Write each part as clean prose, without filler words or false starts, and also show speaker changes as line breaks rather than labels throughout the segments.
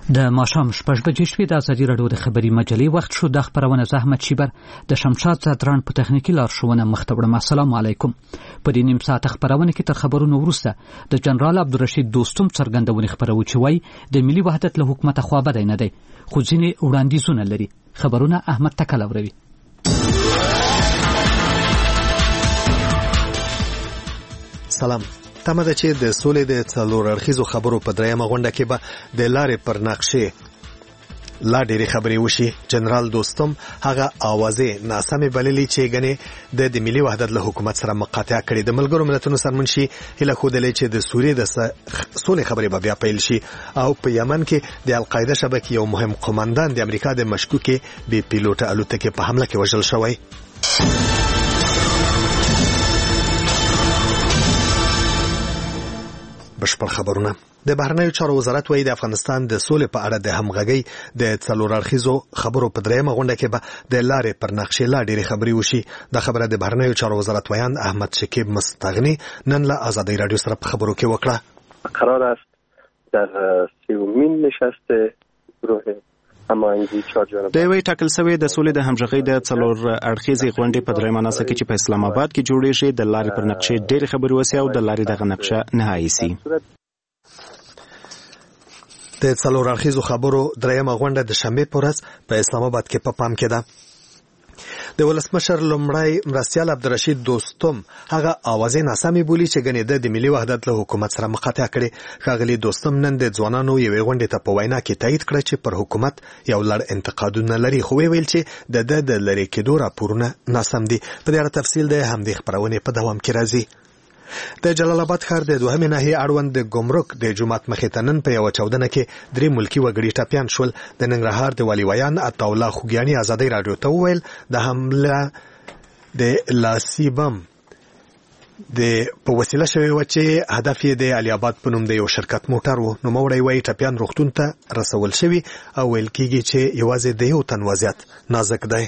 د ماښام 6 بجې شوې د ازادي راډیو د خبري مجلې وخت شو. د خبرونه زحمت شیبر د شمشاد زادران په تخنیکی لارښوونه مخته وړم. السلام علیکم. په دې نیم ساعت خبرونه کې تر خبرونو وروسته د جنرال عبدالرشید دوستم څرګندونه خبرو چې وای د ملي وحدت له حکومت خوا بد نه دی خو ځینې وړاندیزونه لري. خبرونه احمد تکلوروي.
سلام. تمه ده چې د سولې د څلور اړخیزو خبرو په درېیمه غونډه کې به د لارې پر نقشې لا ډېرې خبرې وشي. جنرال دوستم هغه اوازې ناسمې بللې چې ګنې د ملي وحدت له حکومت سره مقاطعه کړې. د ملګرو ملتونو سرمنشي هیله ښودلې چې د سوریې د سولې خبرې به بیا پیل شي. او په یمن کې د القاعده شبکې یو مهم قوماندان د امریکا د مشکوکې بې پیلوټه الوتکې په حمله کې وژل شوی. بشپړ خبرونه. د بهرنیو چارو وزارت وایي د افغانستان د سولې په اړه د همغږۍ د څلور اړخیزو خبرو په درېیمه غونډه کې به د لارې پر نقشې لا ډېرې خبرې وشي. دا خبره د بهرنیو چارو وزارت ویان احمد شکیب مستغنی نن له آزادۍ راډیو سره په خبرو کې وکړه.
قرار است در 30مین نشست گروه
د یوې ټاکل شوې د سولې د همغږۍ د څلور اړخیزې غونډې په درېیمه ناسه کې چې په اسلام آباد کې جوړېږي د لارې پر نقشې ډېرې خبرې وسي او د لارې دغه نقشه نهایي سي.
د څلور اړخیزو خبرو درېیمه غونډه د شنبې په ورځ په اسلام آباد کې په پام کې ده. د ولسمشر لومړی مرستیال عبدالرشید دوستم هغه اوازې ناسمې بولي چې ګنې د ملي وحدت له حکومت سره مقاطعه کړې. ښاغلي دوستم نن د ځوانانو یوې غونډې ته په وینا کې تایید کړه چې پر حکومت یو لړ انتقادونه لري خو ویل چې د لرې کېدو راپورونه ناسم دي. په دې اړه تفصیل د همدې خبرونې په دوام کې راځي. د جلال آباد ښار د دوهمې ناحیې اړوند د ګمرک د جومات مخې ته نن په یوه چاودنه کې 3 ملکي وګړي ټپیان شول. د ننګرهار د والي ویان عطاالله خوږیاني ازادۍ راډیو ته وویل د حمله د لاسي بم په وسیله شوې وه چې هدف یې د علي آباد په نوم د یو شرکت موټر و. نوموړی وایي ټپیان روغتون ته رسول شوي او ویل کېږي چې یوازې د یو تن وضعیت نازک دی.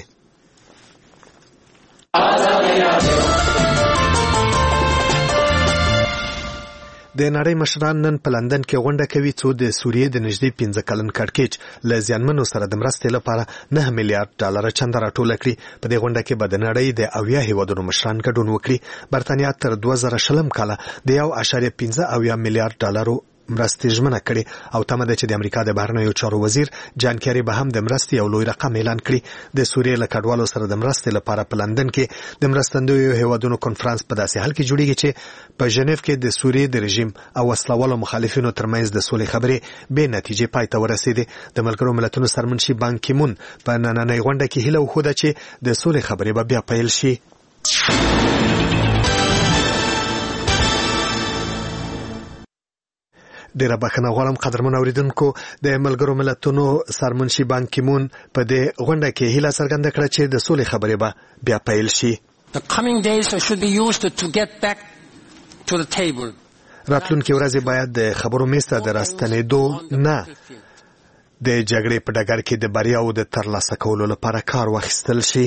د نړۍ مشران نن په لندن کې غونډه کوي څو د سوریې د نږدې 15 کلن کړکېچ له زیانمنو سره د مرستې لپاره 9 میلیارډ ډالر چنده راټوله کړي. په دې غونډه کې به د نړۍ د 80 هیوادونو مشران ګډون وکړي. برتانیا تر 2020 کال د 1.15 میلیارډ ډالرو مرستې ژمنه کړي او تمه ده چې د امریکا د بهرنیو چارو وزیر جان کیری به هم د مرستې یو لوی رقم اعلان کړي. د سوریې له کډوالو سره د مرستې لپاره په لندن کې د مرستندویو هیوادونو کنفرانس په داسې حال کې جوړیږي چې په ژنیف کې د سوریې د رژیم او وسلوالو مخالفینو ترمنځ د سولې خبرې بې نتیجې پای ته ورسېدې. د ملګرو ملتونو سرمنشي بان کی مون په نننۍ غونډه کې هیله وښوده چې د سولې خبرې به بیا پیل شي. ډیره بخښنه غواړم قدرمن اوریدونکو. د ملګرو ملتونو سرمنشي بان کی مون په دې غونډه کې هیله څرګنده کړه چې د سولې خبرې به بیا پیل شي. راتلونکي ورځې باید د خبرو میز ته د راستنېدو نه د جګړې په ډګر کې د بریاو د ترلاسه کولو لپاره کار واخیستل شي.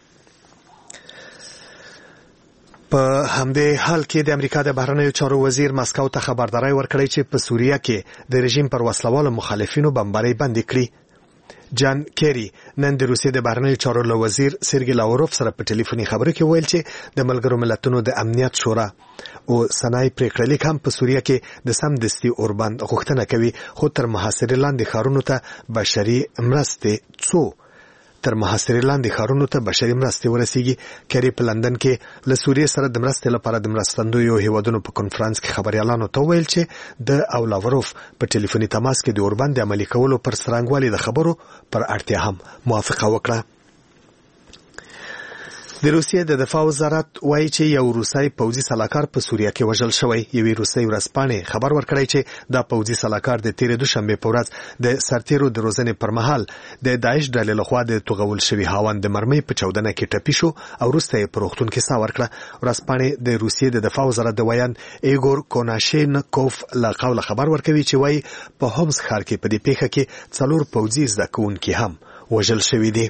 په همدې حال کې د امریکا د بهرنیو چارو وزیر مسکو ته خبرداری ورکړی چې په سوریه کې د رژیم پر وسلوالو مخالفینو بمبارۍ بندې کړي. جان کیری نن د روسیې د بهرنیو چارو له وزیر سرګی لاوروف سره په ټلیفوني خبرو کې ویل چې د ملګرو ملتونو د امنیت شورا او سنای پریکړه لیک هم په سوریه کې د سمدستي اوربند غوښتنه کوي خو تر محاصرې لاندې ښارونو ته بشري مرستې ورسیږي. کری په لندن کې له سوریې سره د مرستې لپاره د مرستندویو هیوادونو په کنفرانس کې خبريالانو ته ویل چې د اولاوروف په ټلیفوني تماس کې د اوربند عملي کولو پر څرنګوالي د خبرو پر اړتیا هم موافقه وکړه. د روسیې د دفاع وزارت وایي چې یو روسي پوځي سلاکار په سوریه کې وژل شوی. یوې روسي ورځپاڼې خبر ورکړی چې دا پوځي سلاکار د تیرې دوشنبه په ورځ د سرتیرو د روزنې پر مهال د داعش ډلې لخوا د توغول شوی هاوند د مرمۍ په چاودنه کې ټپي شو او وروسته یې په روغتون کې ساه ورکړه. ورځپاڼې د روسیې د دفاع وزارت د ویان ایګور کوناشینکوف له قوله خبر ورکوي چې وایي په هومس ښار کې په دې پیښه کې 4 پوځي زده کوونکي هم وژل شوي دي.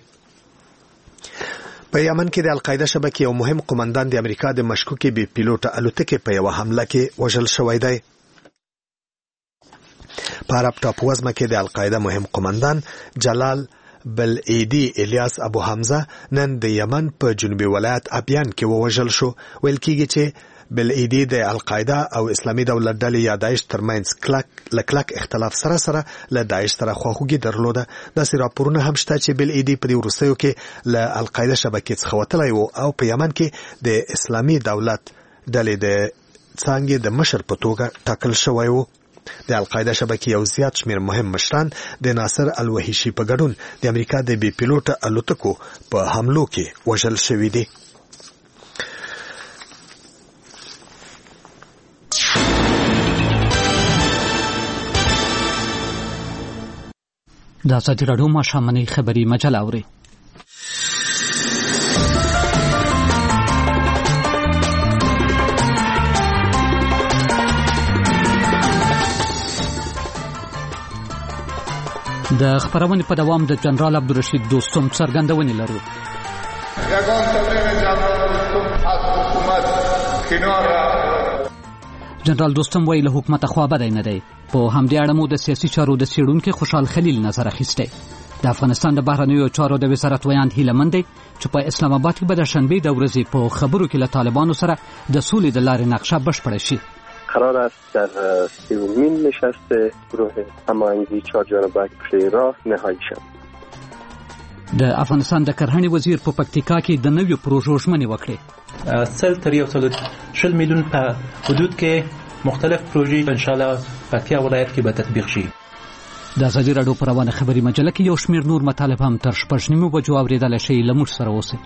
په یمن کې د القاعده شبکې یو مهم قوماندان د امریکا د مشکوکې بې پیلوټه الوتکې په یوه حمله کې وژل شوی دی. په عرب ټاپو وزمه کې د القاعده مهم قومندان جلال بلعیدی الیاس ابو حمزه نن د یمن په جنوبي ولایت ابیان کې ووژل شو. ویل کېږي چې بلعیدی د القاعده او اسلامي دولت ډلې یا داعش ترمنځ کلک اختلاف سره له داعش سره خواخوږي درلوده. داسې راپورونه هم شته چې بلعیدی په دې وروستیو کې له القاعده شبکې څخه وتلی و او په یمن کې د اسلامي دولت ډلې د څانګې د مشر په توګه ټاکل شوی و. د القاعده شبکې یو زیات شمیر مهم مشران د ناصر الوحیشي په ګډون د امریکا د بي پیلوټ الوتکو په حملو کې وژل شوي دي.
د ازادي راډیو ماښامنۍ خبري مجله اوري. د خبرونې په دوام د جنرال عبدالرشید دوستم څرګندونې لرو. جنرال دوستم وایي له حکومت خوا بدی نه دی. په همدې اړه مو د سیاسي چارو د څېړونکي خوشحال خلیل نظر اخیستی. د افغانستان د بهرنیو چارو د وزارت ویاند هیله مند دی چې په اسلام آباد کې به د شنبې د ورځې په خبرو کې له طالبانو سره د سولې د لارې نقشه بشپړه شي.
قرار است در 30مین نشست گروه هماهنگی 4 جانبه پیش راه نهایی شد.
د افغانستان د کرهڼې وزیر په پکتیکا کې د نویو پروژو ژمنې وکړې.
100 میلیون په حدود کې مختلف پروژې ان شاء الله پکتیا ولایت کې به تطبیق شي.
د ازادي راډیو په روانه خبري مجله کې یو شمېر نور مطالب هم تر 6:30 بجو اورېدلی شئ. له موږ سره اوسئ.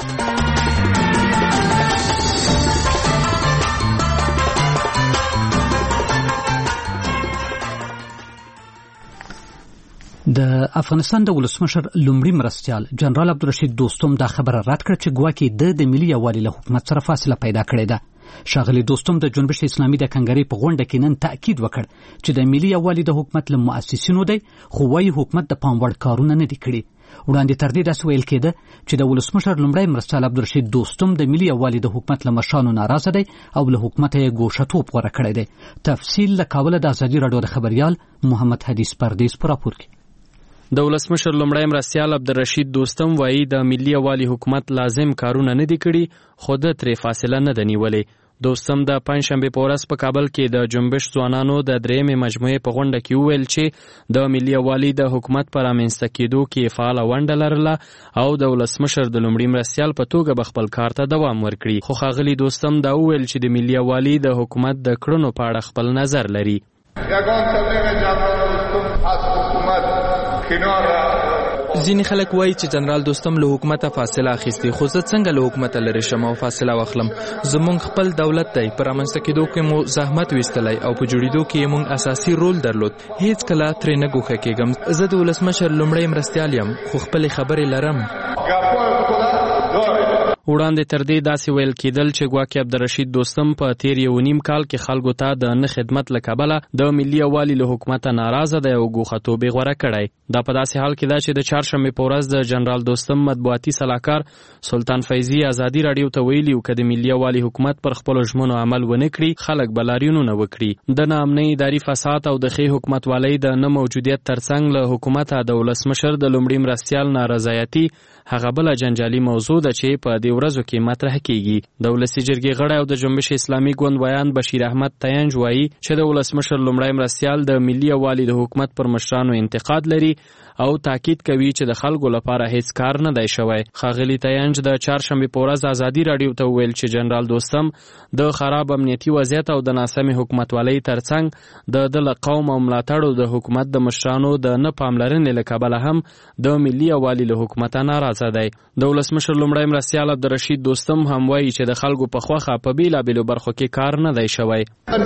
د افغانستان د ولسمشر لومړي مرستیال جنرال عبدالرشید دوستم دا خبره رد کړه چې ګواکې د ملي یووالي له حکومت سره فاصله پیدا کړې ده. ښاغلي دوستم د جنبش اسلامي د کنګرې په غونډه کې نن تاکید وکړ چې د ملي یووالي د حکومت له مؤسسینو دی، خو وايي حکومت د پام وړ کارونه نه دي کړي. وړاندې تر دې داسې ویل کېده چې د ولسمشر لومړی مرستیال عبدالرشید دوستم د ملي یووالي د حکومت له مشرانو ناراضه دی او له حکومت یې ګوښه‌توب غوره کړی دی. تفصیل له کابله د ازادي راډیو د خبریال محمد حدیث پردیس په راپور کې.
د ولسمشر لومړی مرستیال عبدالرشید دوستم وایي د ملي یووالي حکومت لازم کارونه نه دي کړي، خو د ترې فاصله نه ده نیولې. دوستم د پنځشنبې په ورځ په کابل کې د جنبش ځوانانو د درېیمې مجموعې په غونډه کې وویل چې د ملي یووالي د حکومت پر رامنځته کېدو کې فعاله ونډه لرله او د ولسمشر د لومړي مرستیال په توګه به خپل کار ته دوام ورکړي. خو ښاغلي دوستم دا وویل چې د ملي یووالي د حکومت د کړنو په اړه خپل نظر لري.
ځینې خلک وایي چې جنرال دوستم له حکومته فاصله اخیستې، خو زه څنګه له حکومته لرې شم او فاصله واخلم؟ زموږ خپل دولت دی، په رامنځته کېدو کې مو زحمت ویستلی او په جوړېدو کې یې موږ اساسي رول درلود. هیڅ کله ترې نه ګوښه کېږم. زه د ولسمشر لومړی مرستیال یم، خو خپلې خبرې لرم.
وړاندې تر دې داسې ویل کېدل چې ګواکې عبدالرشید دوستم په تیر 1.5 کال کې خلکو ته د نه خدمت له کبله د ملي یووالي له حکومته ناراضه دی او ګوښه‌توب یې غوره کړی. دا په داسې حال کې ده چې د چهارشنبې په ورځ د جنرال دوستم مطبوعاتي سلاکار سلطان فیضي ازادي راډیو ته ویلي و که د ملي یووالي حکومت پر خپلو ژمنو عمل ونه کړي، خلک به لاریونونه وکړي. د ناامنۍ اداري فساد او د ښې حکومتوالۍ د نه موجودیت ترڅنګ له حکومته د ولسمشر د لومړي مرستیال نارضایتي هغه بله جنجالي موضوع ده چې په دې ورځو کې مطرح کیږي. د ولسي جرګې غړی او د جنبش اسلامي ګوند ویاند بشیر احمد تینج وایي چې د ولسمشر لومړی مرستیال د ملي یووالي د حکومت پر مشرانو انتقاد لري او تاکید کوي چې د خلکو لپاره هیڅ کار نه دی شوی. ښاغلي تینج د چهارشنبې په ورځ ازادي راډیو ته وویل چې جنرال دوستم د خراب امنیتي وضعیت او د ناسمې حکومتوالۍ ترڅنګ د ده له قوم او ملاتړو د حکومت د مشرانو د نه پاملرنې له کبله هم د ملي یووالي له حکومته ناراضه دی. د ولسمشر لومړی مرستیال عبدالرشید دوستم هم وایي چې د خلکو په خوښه په بیلابیلو برخو کې کار نه دی شوی.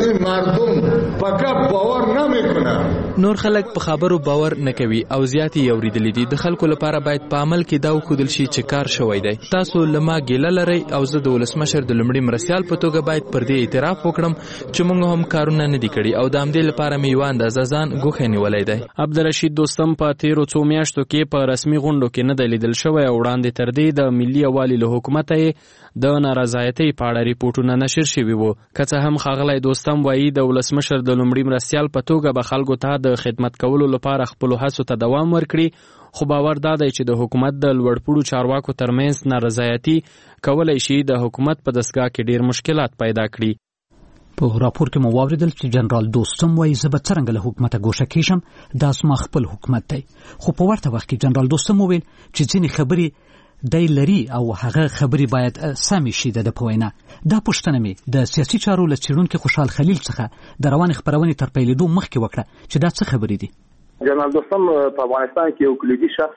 نور خلک په خبرو باور نه کوي او زیات یې اورېدلي دي. د خلکو لپاره باید په عمل کې دا وښودل شي چې کار شوی دی. تاسو له ما ګیله لرئ او زه د ولسمشر د لومړي مرستیال په توګه باید پر دې اعتراف وکړم چې موږ هم کارونه نه دي کړي او د همدې لپاره مې یوه اندازه ځان ګوښی نیولی دی.
عبدالرشید دوستم په تیرو څو میاشتو کې په رسمي غونډو کې نه دی لیدل شوی او وړاندې تر دې د ملي یووالي له حکومت د نارضایتۍ په اړه ریپورتونه نشر شوي وو. که څه هم ښاغلی دوستم وایي د ولسمشر د لومړي مرستیال په توګه به خلکو ته د خدمت کولو لپاره خپلو هڅو ته دوام ورکړي، خو باور دا دی چې د حکومت د لوړپوړو چارواکو ترمنځ نارضایتي کولی شي د حکومت په دستګاه کې ډیر مشکلات پیدا کړي.
په راپور کې مو واوریدل چې جنرال دوستم وایي زه به څرنګه له حکومته ګوښه کیږم، دا زما خپل حکومت دی. خو په ورته وخت کې جنرال دوستم وویل چې ځینې خبرې دی لري او هغه خبرې باید سمې شي. د په وینا دا پوښتنه مې د سیاسي چارو له څېړونکي خوشحال خلیل څخه د روانې خپرونې تر پیلېدو مخکې وکړه چې دا څه خبرې دي.
جنرال دوستم په افغانستان کې یو کلیدي شخص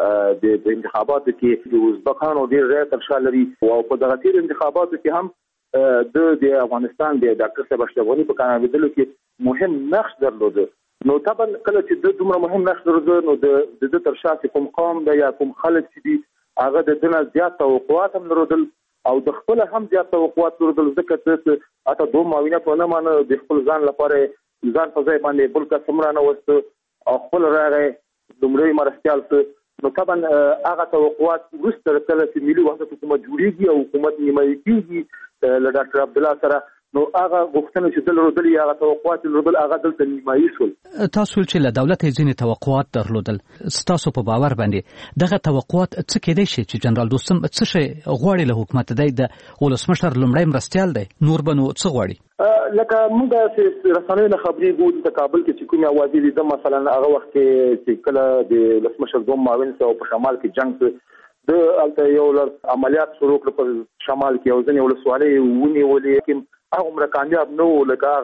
د انتخاباتو کې د ازبکانو ډېر ځای تر شا لري او په دغه تیر انتخاباتو کې هم د افغانستان د ډاکټر صاحب اشرف په کامیابیدلو کې مهم نقش درلوده. نو طبعا کله چې د دومره مهم نقش درلوده نو د تر شا کوم قوم د یا کوم خلک چې دي هغه د دنیا زیات توقعات هم درلودل او د خپل هم زیات توقعات درلودل، ځکه چې اته دوه معاونت ونه مانه د خپل ځان لپاره ځان په ځای باندې بل کا سمرانه وست او خپل راغی دومره مرستيال څه. نو طبعا هغه توقعات وروسته کله چې ملي وحدت حکومت جوړیږي او حکومت نیمایي کیږي له ډاکټر عبد الله سره، نو هغه غوښتنه چې درلودل هغه توقعات درلودل هغه دلته نیمایي شول.
تاسو چې له دولت ځینې توقعات درلودل، تاسو په باور باندې دغه توقعات څه کېدای شي چې جنرال دوستم څه شي غواړي له حکومت دی د ولسمشر لومړی مرستیال دی، نور بنو څه غواړي؟
لکه موږ چې رسنیو نه خبرې ګورو د کابل کې چې کومه اوازې دي مثلا هغه وخت چې کله د ولسمشر دوم معاون سره په شمال کې جنگ د الته یو عملیات شروع کړ په شمال کې او ځنې ولسوالۍ ونیولې، لیکن هغه مر کامیاب نه و لکه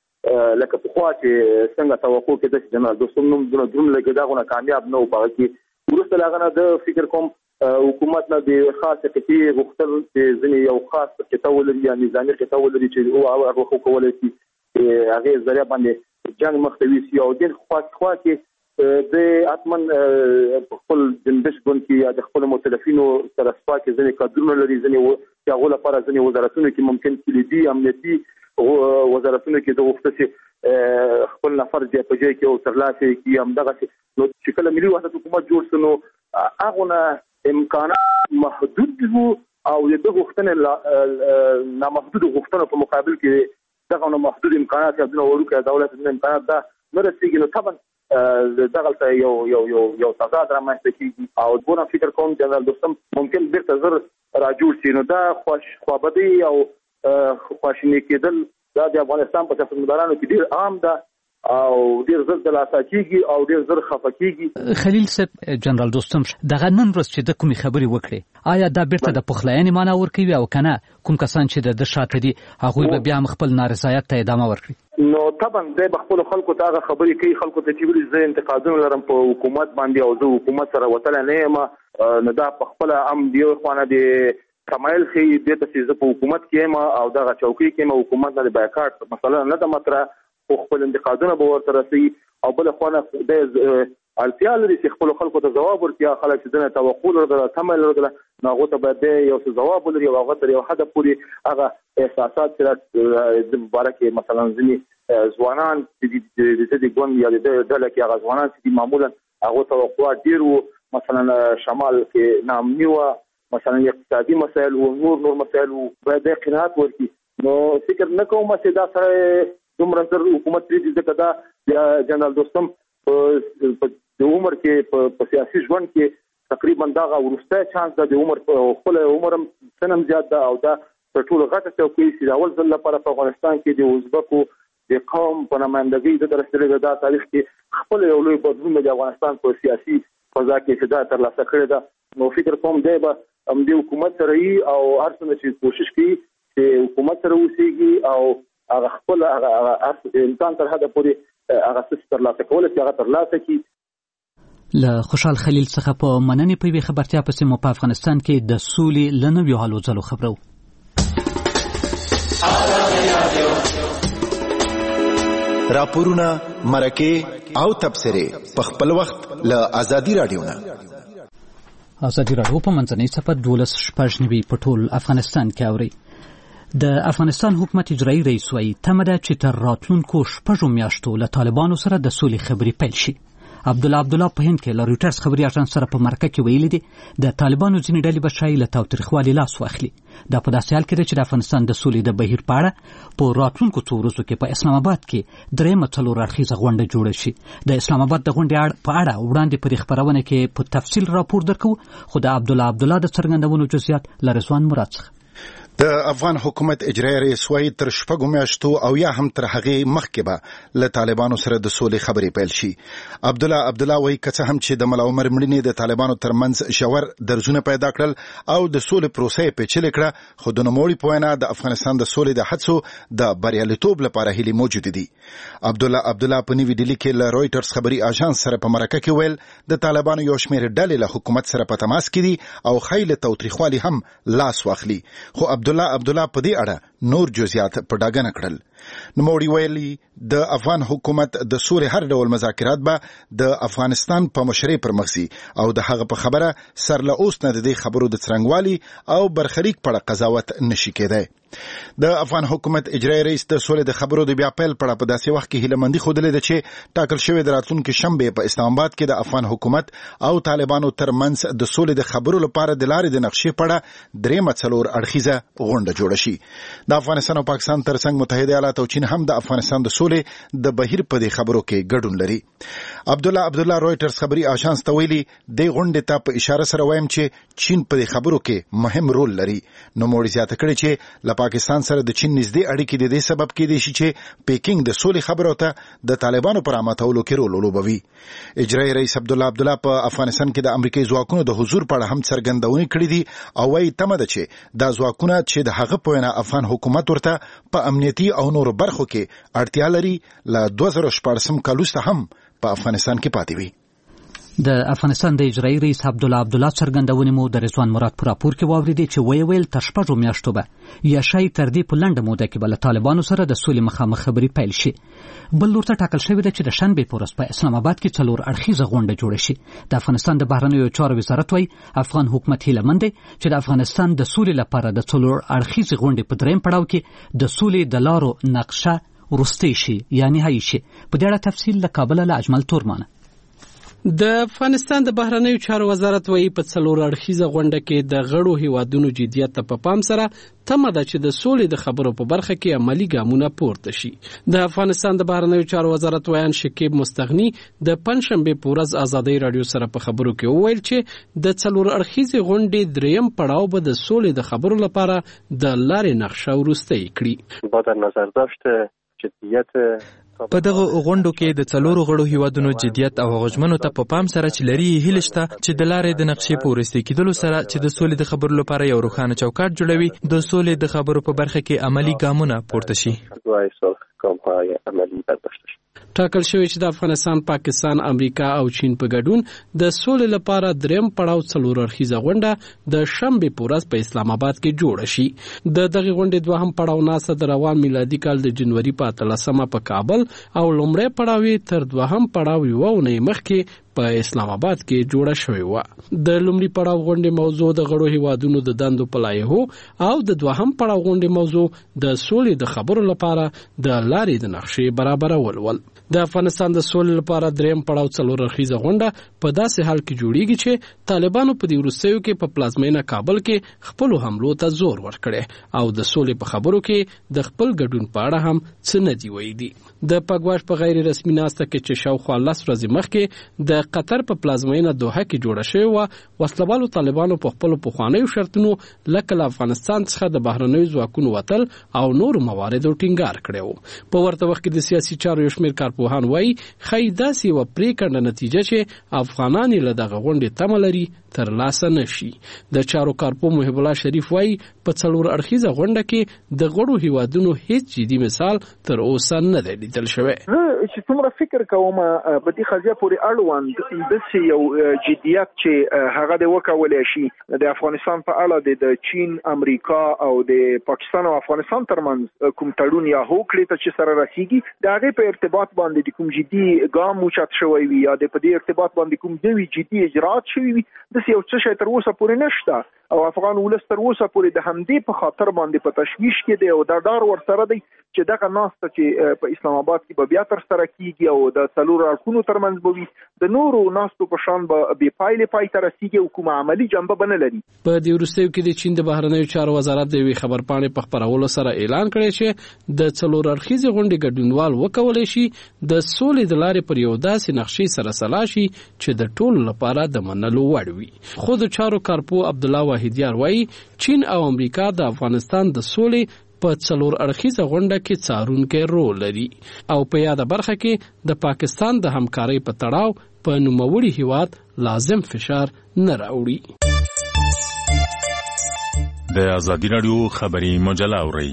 په خوا چې څنګه توقع کېده چې جنرال دوستم نوم درون لګي دا غو کامیاب نه و. په کې ورسته لاغنه د فکر کوم حکومت نه د خاصه کې غوښتل چې ځنې یو خاص کتاول یا نظامی کتاول لري چې او هغه کولای شي هغه ذریعہ باندې جنگ مختوي سي او د خوا کې د اتمن خپل جنبش ګون کې یا د خپل متلفینو سره صفا کې ځنې کډرونه لري ځنې چې هغه لپاره ځنې وزارتونو کې ممکن کلیدي امنیتي وزارتونو کې د وختي خپل نفر دی په ځای کې او ترلاسه کې هم دغه نو چې کله ملي وحدت حکومت جوړ شنو هغه امکانات محدود وو او د غوښتنې نامحدود غوښتنو په مقابل کې دغه محدود امکانات یا د ورکه دولت د امکانات دا نه رسیږي. نو طبعا دغه یو تضاد رامنځته کیږي او ګونه فکر کوم جنرال دوستم ممکن بیرته زر راجوړ شي. نو دا خوابدي او خواشینی کېدل دا د افغانستان په سیاستمدارانو کې ډیر عام ده او ډیر زر د لاسا کیږي او ډیر زر خفه کیږي.
خلیل صاحب جنرال دوستم دغه نن ورځ چې د کومې خبرې وکړي آیا دا بیرته د پخلاینې معنا ورکوي او کنه کوم کسان چې د شاته دي هغه به بیا خپل نارضایت ته ادامه ورکړي؟
نو طبعا د خپل خلکو ته خبرې کوي، خلکو ته چې ویل زه انتقادونه لرم په حکومت باندې او زه حکومت سره وتل نه یم، نو دا په خپل دی خوانه دی کمایل خي د تاسیس په حکومت کې ما او دغه چوکۍ کې ما حکومت نه بایکاټ مثلا نه د مطرح خپل انتقادونه به ورته رسي او بل خوانه د التیا لري چې خپل خلکو ته جواب ورکړي، خلک چې دنه توقع لري تمه لري نو هغه ته به یو څه جواب لري او هغه تر یو حد پورې هغه احساسات چې د مبارک مثلا ځنی ځوانان چې د دې ګوند یا د دله کې هغه ځوانان چې معمولا هغه توقع ډیر وو، مثلا شمال کې نامنی و مثلا اقتصادي مسائل او نور مسائل باید قناعت ورکړي. نو فکر نه کوم چې دا سره دومره تر حکومت لري چې دا جنرال دوستم د عمر کې په سیاسي ژوند کې تقریبا دا ورسته چانس د عمر خپل عمرم سنم زیات ده او دا ټول غټه توقع چې اول ځل لپاره په افغانستان کې د ازبکو د قوم په نمائندګۍ د رسېدل د تاریخ کې خپل یو لوی بدلون د افغانستان په سیاسي فضا کې چې تر لاسه کړی ده. نو فکر کوم دی به د حکومت سره او ارسنه چې کوشش کوي چې حکومت سره وسیږي او هغه خپل هغه امکان تر حد پورې هغه تر لاسه کول چې هغه تر لاسه کی.
له خوشحال خلیل څخه په مننې په وی خبرتیا پسې مو په افغانستان کې د سولې لنوي حالو ځلو خبرو.
راپورونه مرکه او تبصره په خپل وخت له ازادي رادیو نه.
ازادي رادیو په منځنۍ صفحه 12 په ټول افغانستان کې اوري. د افغانستان حکومت اجرایی رئیس وايي تمه ده چې تر راتلونکو 6 میاشتو له طالبانو سره د سولې خبرې پیل شي. عبدالله په هند کې له رويټرز خبري اژانس سره په مرکه کې ویلي دي د طالبانو ځینې ډلې به شایي له تاوتریخوالي لاس واخلي. دا په داسې حال کې ده چې د افغانستان د سولې د بهیر په اړه په راتلونکو څو ورځو کې په اسلام آباد کې درېیمه څلور اړخیزه غونډه جوړه شي. د اسلام آباد د غونډې په اړه وړاندې په خبرونه کې په تفصیل راپور درکو، خو د عبدالله د څرګندونو جزئیات له رضوان مراد څخه.
د افغان حکومت اجرایي رئیس وايي تر 6 میاشتو او یا هم تر هغې مخکې به له طالبانو سره د سولې خبرې پیل شي. عبدالله وايي که څه هم چې د ملا عمر مړینې د طالبانو ترمنځ ژور درزونه پیدا کړل او د سولې پروسه یې پیچلې کړه، خو د نوموړي په وینا د افغانستان د سولې د هڅو د بریالیتوب لپاره هیلې موجودې دي. عبدالله په نیوي ډیلي کې له رويټرز خبري اژانس سره په مرکه کې ویل د طالبانو یو شمېر ډلې له حکومت سره په تماس کې دي او خیل تاوتریخوالي هم لاس واخلي، خو عبدالله په دې اړه نور جزئیات په ډاګه نه کړل. نوموړي ویلي د افغان حکومت د سولې هر ډول مذاکرات به د افغانستان په مشرۍ پر مخ سي او د هغه په خبره سر له اوس نه د دې خبرو د څرنګوالي او برخلیک په اړه قضاوت نشي کېدای. د افغان حکومت اجرایي رئیس د سولې د خبرو د بیا پیل په اړه په داسې وخت کې هیله مندي ښودلې ده چې ټاکل شوې د راتلونکي شنبې په اسلام آباد کې د افغان حکومت او طالبانو ترمنځ د سولې د خبرو لپاره د لارې د نقشې په اړه درېیمه څلور اړخیزه غونډه جوړه شي. د افغانستان او پاکستان ترڅنګ متحده ایالات او چین هم د افغانستان د سولې د بهیر په دې خبرو کې ګډون لري. عبدالله رويټرز خبري اژانس ته ویلي د غونډې ته په اشاره سره وایم چې چین په دې خبرو کې مهم رول لري. نوموړي زیاته کړې چې له پاکستان سره د چین نږدې اړیکې د دې سبب کېدای شي چې پیکینګ د سولې خبرو ته د طالبانو پر اماتولو کې رول ولوبوي. اجرایي رئیس عبدالله په افغانستان کې د امریکایي ځواکونو د حضور په اړه هم څرګندونې کړې دي او وايي تمه ده چې دا ځواکونه چې د هغه په وینا افغان حکومت ورته په امنیتي او نورو برخو کې اړتیا لري له 2014 کال وروسته هم په افغانستان کې پاتې وي.
د افغانستان د اجرایي رئیس عبدالله څرګندونې مو د رضوان مراد پر راپور کې واوریدې چې ویل تر 6 میاشتو به یا شاید تر دې په لنډه موده کې به له طالبانو سره د سولې مخامخ خبرې پیل شي. بل ورته ټاکل شوې ده چې د شنبې په ورځ په اسلام آباد کې 4 اړخیزه غونډه جوړه شي. د افغانستان د بهرنیو چارو وزارت وايي افغان حکومت هیله مند دی چې د افغانستان د سولې لپاره د 4 اړخیزه غونډې په درېیم پړاو کې د سولې د لارو نقشه ورستي شي یعنی هي شي. په دې اړه تفصیل له کابل له اجمل تورمان.
د افغانستان د بهرنیو چارو وزارت وايي په 4 اړخیزه غونډه کې د غړو هیوادونو جديت په پام سره تمه ده چې د سولې د خبرو په برخه کې عملی ګامونه پورته شي. د افغانستان د بهرنیو چارو وزارت ویان شکیب مستغنی د پنځشنبه په ورځ ازادي رادیو سره په خبرو کې وویل چې د 4 اړخیزه غونډې درېیم پړاو به د سولې د خبرو لپاره د لارې نقشه ورسته کړي.
با در نظر داشته جدیت
په دغه غونډو کې د 4 غړو هیوادونو جديت او غوښمنو ته په پام سره چې لري هیله شته چې د لارې د نقشې په ورسته کېدلو سره چې د سولې د خبرو لپاره یو روښانه چوکاټ جوړوي د سولې د خبرو په برخه کې عملی ګامونه پورته شي.
ټاکل شوی چې د افغانستان، پاکستان، امریکا او چین په ګډون د سولې لپاره درېیم پړاو 4 اړخیزه غونډه د شنبې په ورځ په اسلام آباد کې جوړه شي. د دغه غونډې دوهم پړاو ناسه د روان میلادي کال د جنوري په 13 په کابل او لومړی پړاو تر دوهم پړاو یو نه مخکې په اسلام آباد کې جوړه شوې و. د لومړي پړاو غونډې موضوع د غړو هیوادونو د دندو په لایحو او د دوهم پړاو غونډې موضوع د سولې د خبرو لپاره د لارې د نقشې برابرول ول. د افغانستان د سولې لپاره درېیم پړاو 4 اړخیزه غونډه په داسې حال کې جوړیږي چې طالبانو په دې وروستیو کې په پلازمینه کابل کې خپل حملو ته زور ورکړي او د سولې په خبرو کې د خپل ګډون په اړه هم څه نه دی ویلي. د پګواش په غیر رسمي ناسته کې چې شاوخوا 10 ورځې مخکې د قطر په پلازمینه دوحه کې جوړه شوې و، وسلوالو طالبانو په خپل پخوانیو شرطونو لکه افغانستان څخه د بهرنیو ځواکونو وتل او نور مواردو ټینګار کړو. په ورته وخت کې د سیاسي چارو یو شمېر کارپوهان وایي خیداسي و پریکنده نتیجه چې افغانان له دغه غونډې تمه لري تر لاسه نشي. د چارو کارپو محب الله شریف وایي په 4 اړخیزه غونډه کې د غړو هیوادونو هیڅ جدي مثال تر اوسه نه دی لیدل شوی.
چې څومره فکر کوم په دې قضیه پورې اړوند د یو جديت چې هغه د وکولای شي د افغانستان په اړه د چین، امریکا او د پاکستان او افغانستان ترمنځ کوم تړون یا هوکړه ته چې سره رسیږي د هغه په ارتباط باندې کوم جدي ګام اوچت شوی وي یا د په دې ارتباط باندې کوم نوي جدي اجرات شوی وي د یو څه شي تر اوسه پورې نشته او افغان ولس تر اوسه پورې د همدې په خاطر باندې په تشویش کې دی او د ډار ورسره دی چې دغه ناسته چې په اسلام اسلام آباد کې به بیا تر سره کیږي او د څلور اړخونو ترمنځ به وي د نورو ناستو په شان به بې پایلې پای ته رسیږي او کومه عملي جنبه به نه لري.
په دې وروستیو کې د چین د بهرنیو چارو وزارت د یوې خبرپاڼې په خپرولو سره اعلان کړی چې د څلور اړخیزې غونډې ګډونوال وکولی شي د سولې د لارې پر یو داسې نقشې سره سلا شي چې د ټولو لپاره د منلو وړ وي. خو د چارو کارپو عبدالله واحدیار وایي چین او امریکا د افغانستان د سولې په څلور اړخیزه غونډه کې څارونکی رول لري او په یاده برخه کې د پاکستان د همکارۍ په تړاو په نوموړي هیواد لازم فشار نه راوړي.
د ازادي راډیو خبري مجله اورئ.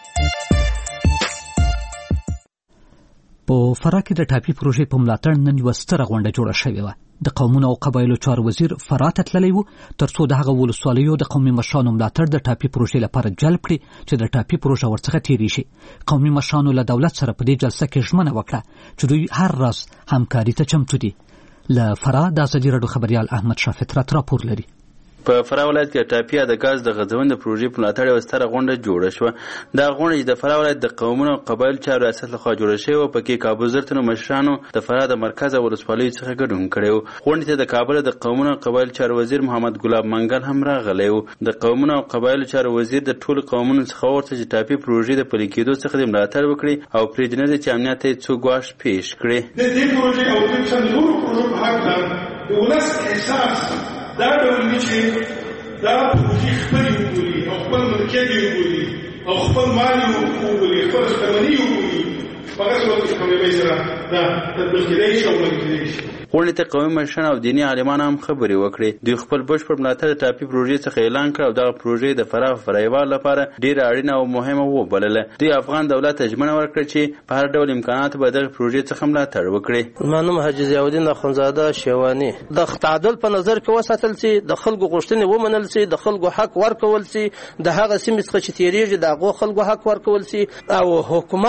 په فراه کې د ټاپي پروژې په ملاتړ نن یوه ستره غونډه جوړه شوې وه. د قومونو او قبایلو چارو وزیر فراه ته تللی و ترڅو د هغه ولسوالیو د قومي مشرانو ملاتړ د ټاپي پروژې لپاره جلب کړي چې د ټاپي پروژه ورڅخه تیری شي. قومي مشرانو له دولت سره په دې جلسه کې ژمنه وکړه چې دوی هر راز همکاري ته چمتو دي. له فراه د ازادي راډیو خبریال احمد شاه فطرت راپور لري.
په فراه ولایت کې ټاپي د غاز د غځون د پروژې په ملاتړ یوه ستره غونډه جوړه شوه. دا غونډه د فراه ولایت د قومونو او قبایلو چارو ریاست لخوا جوړه شوې وه. پکې کابو زرتنو مشرانو د فراه د مرکز او ولسوالیو څخه ګډون کړی و. غونډې ته د کابل د قومونو او قبایلو چارو وزیر محمد ګلاب منګل هم راغلی و. د قومونو او قبایلو چارو وزیر د ټولو قومونو څخه وغوښتل چې ټاپي پروژې د پلي کېدو څخه د ملاتړ وکړي او پرېږدي نه چې امنیت ته یې څوک ګواښ پیش کړي.
د دې پروژې او د څلورو پروژو په هکله د ولس احساس دا ډول وي چې دا پروژې خپلې وګوري او خپل ملکیت یې وګوري او خپل مال یې وګوري خپل شتمني یې وګوري په هغه وخت کې کامیابۍ سره دا تطبیق کېدای شي او عملي کېدای شي.
غونډې ته قومي مشران او دیني عالمان هم خبرې وکړې. دوی خپل بشپړ ملاتړ د ټاپي پروژې څخه اعلان کړ او دغه پروژې د فراه فرایوال لپاره ډېره اړینه او مهمه وبلله. دوی افغان دولت ته ژمنه ورکړه چې په هر ډول امکاناتو به دغه پروژې څخه ملاتړ وکړي.
ما نوم حاجي ضیاءالدین اخندزاده شیواني. د تعادل په نظر کې وساتل سي، د خلکو غوښتنې ومنل سي، د خلکو حق ورکول سي، د هغه سیمې څخه چې تیریږي د هغو خلکو حق ورکول سي او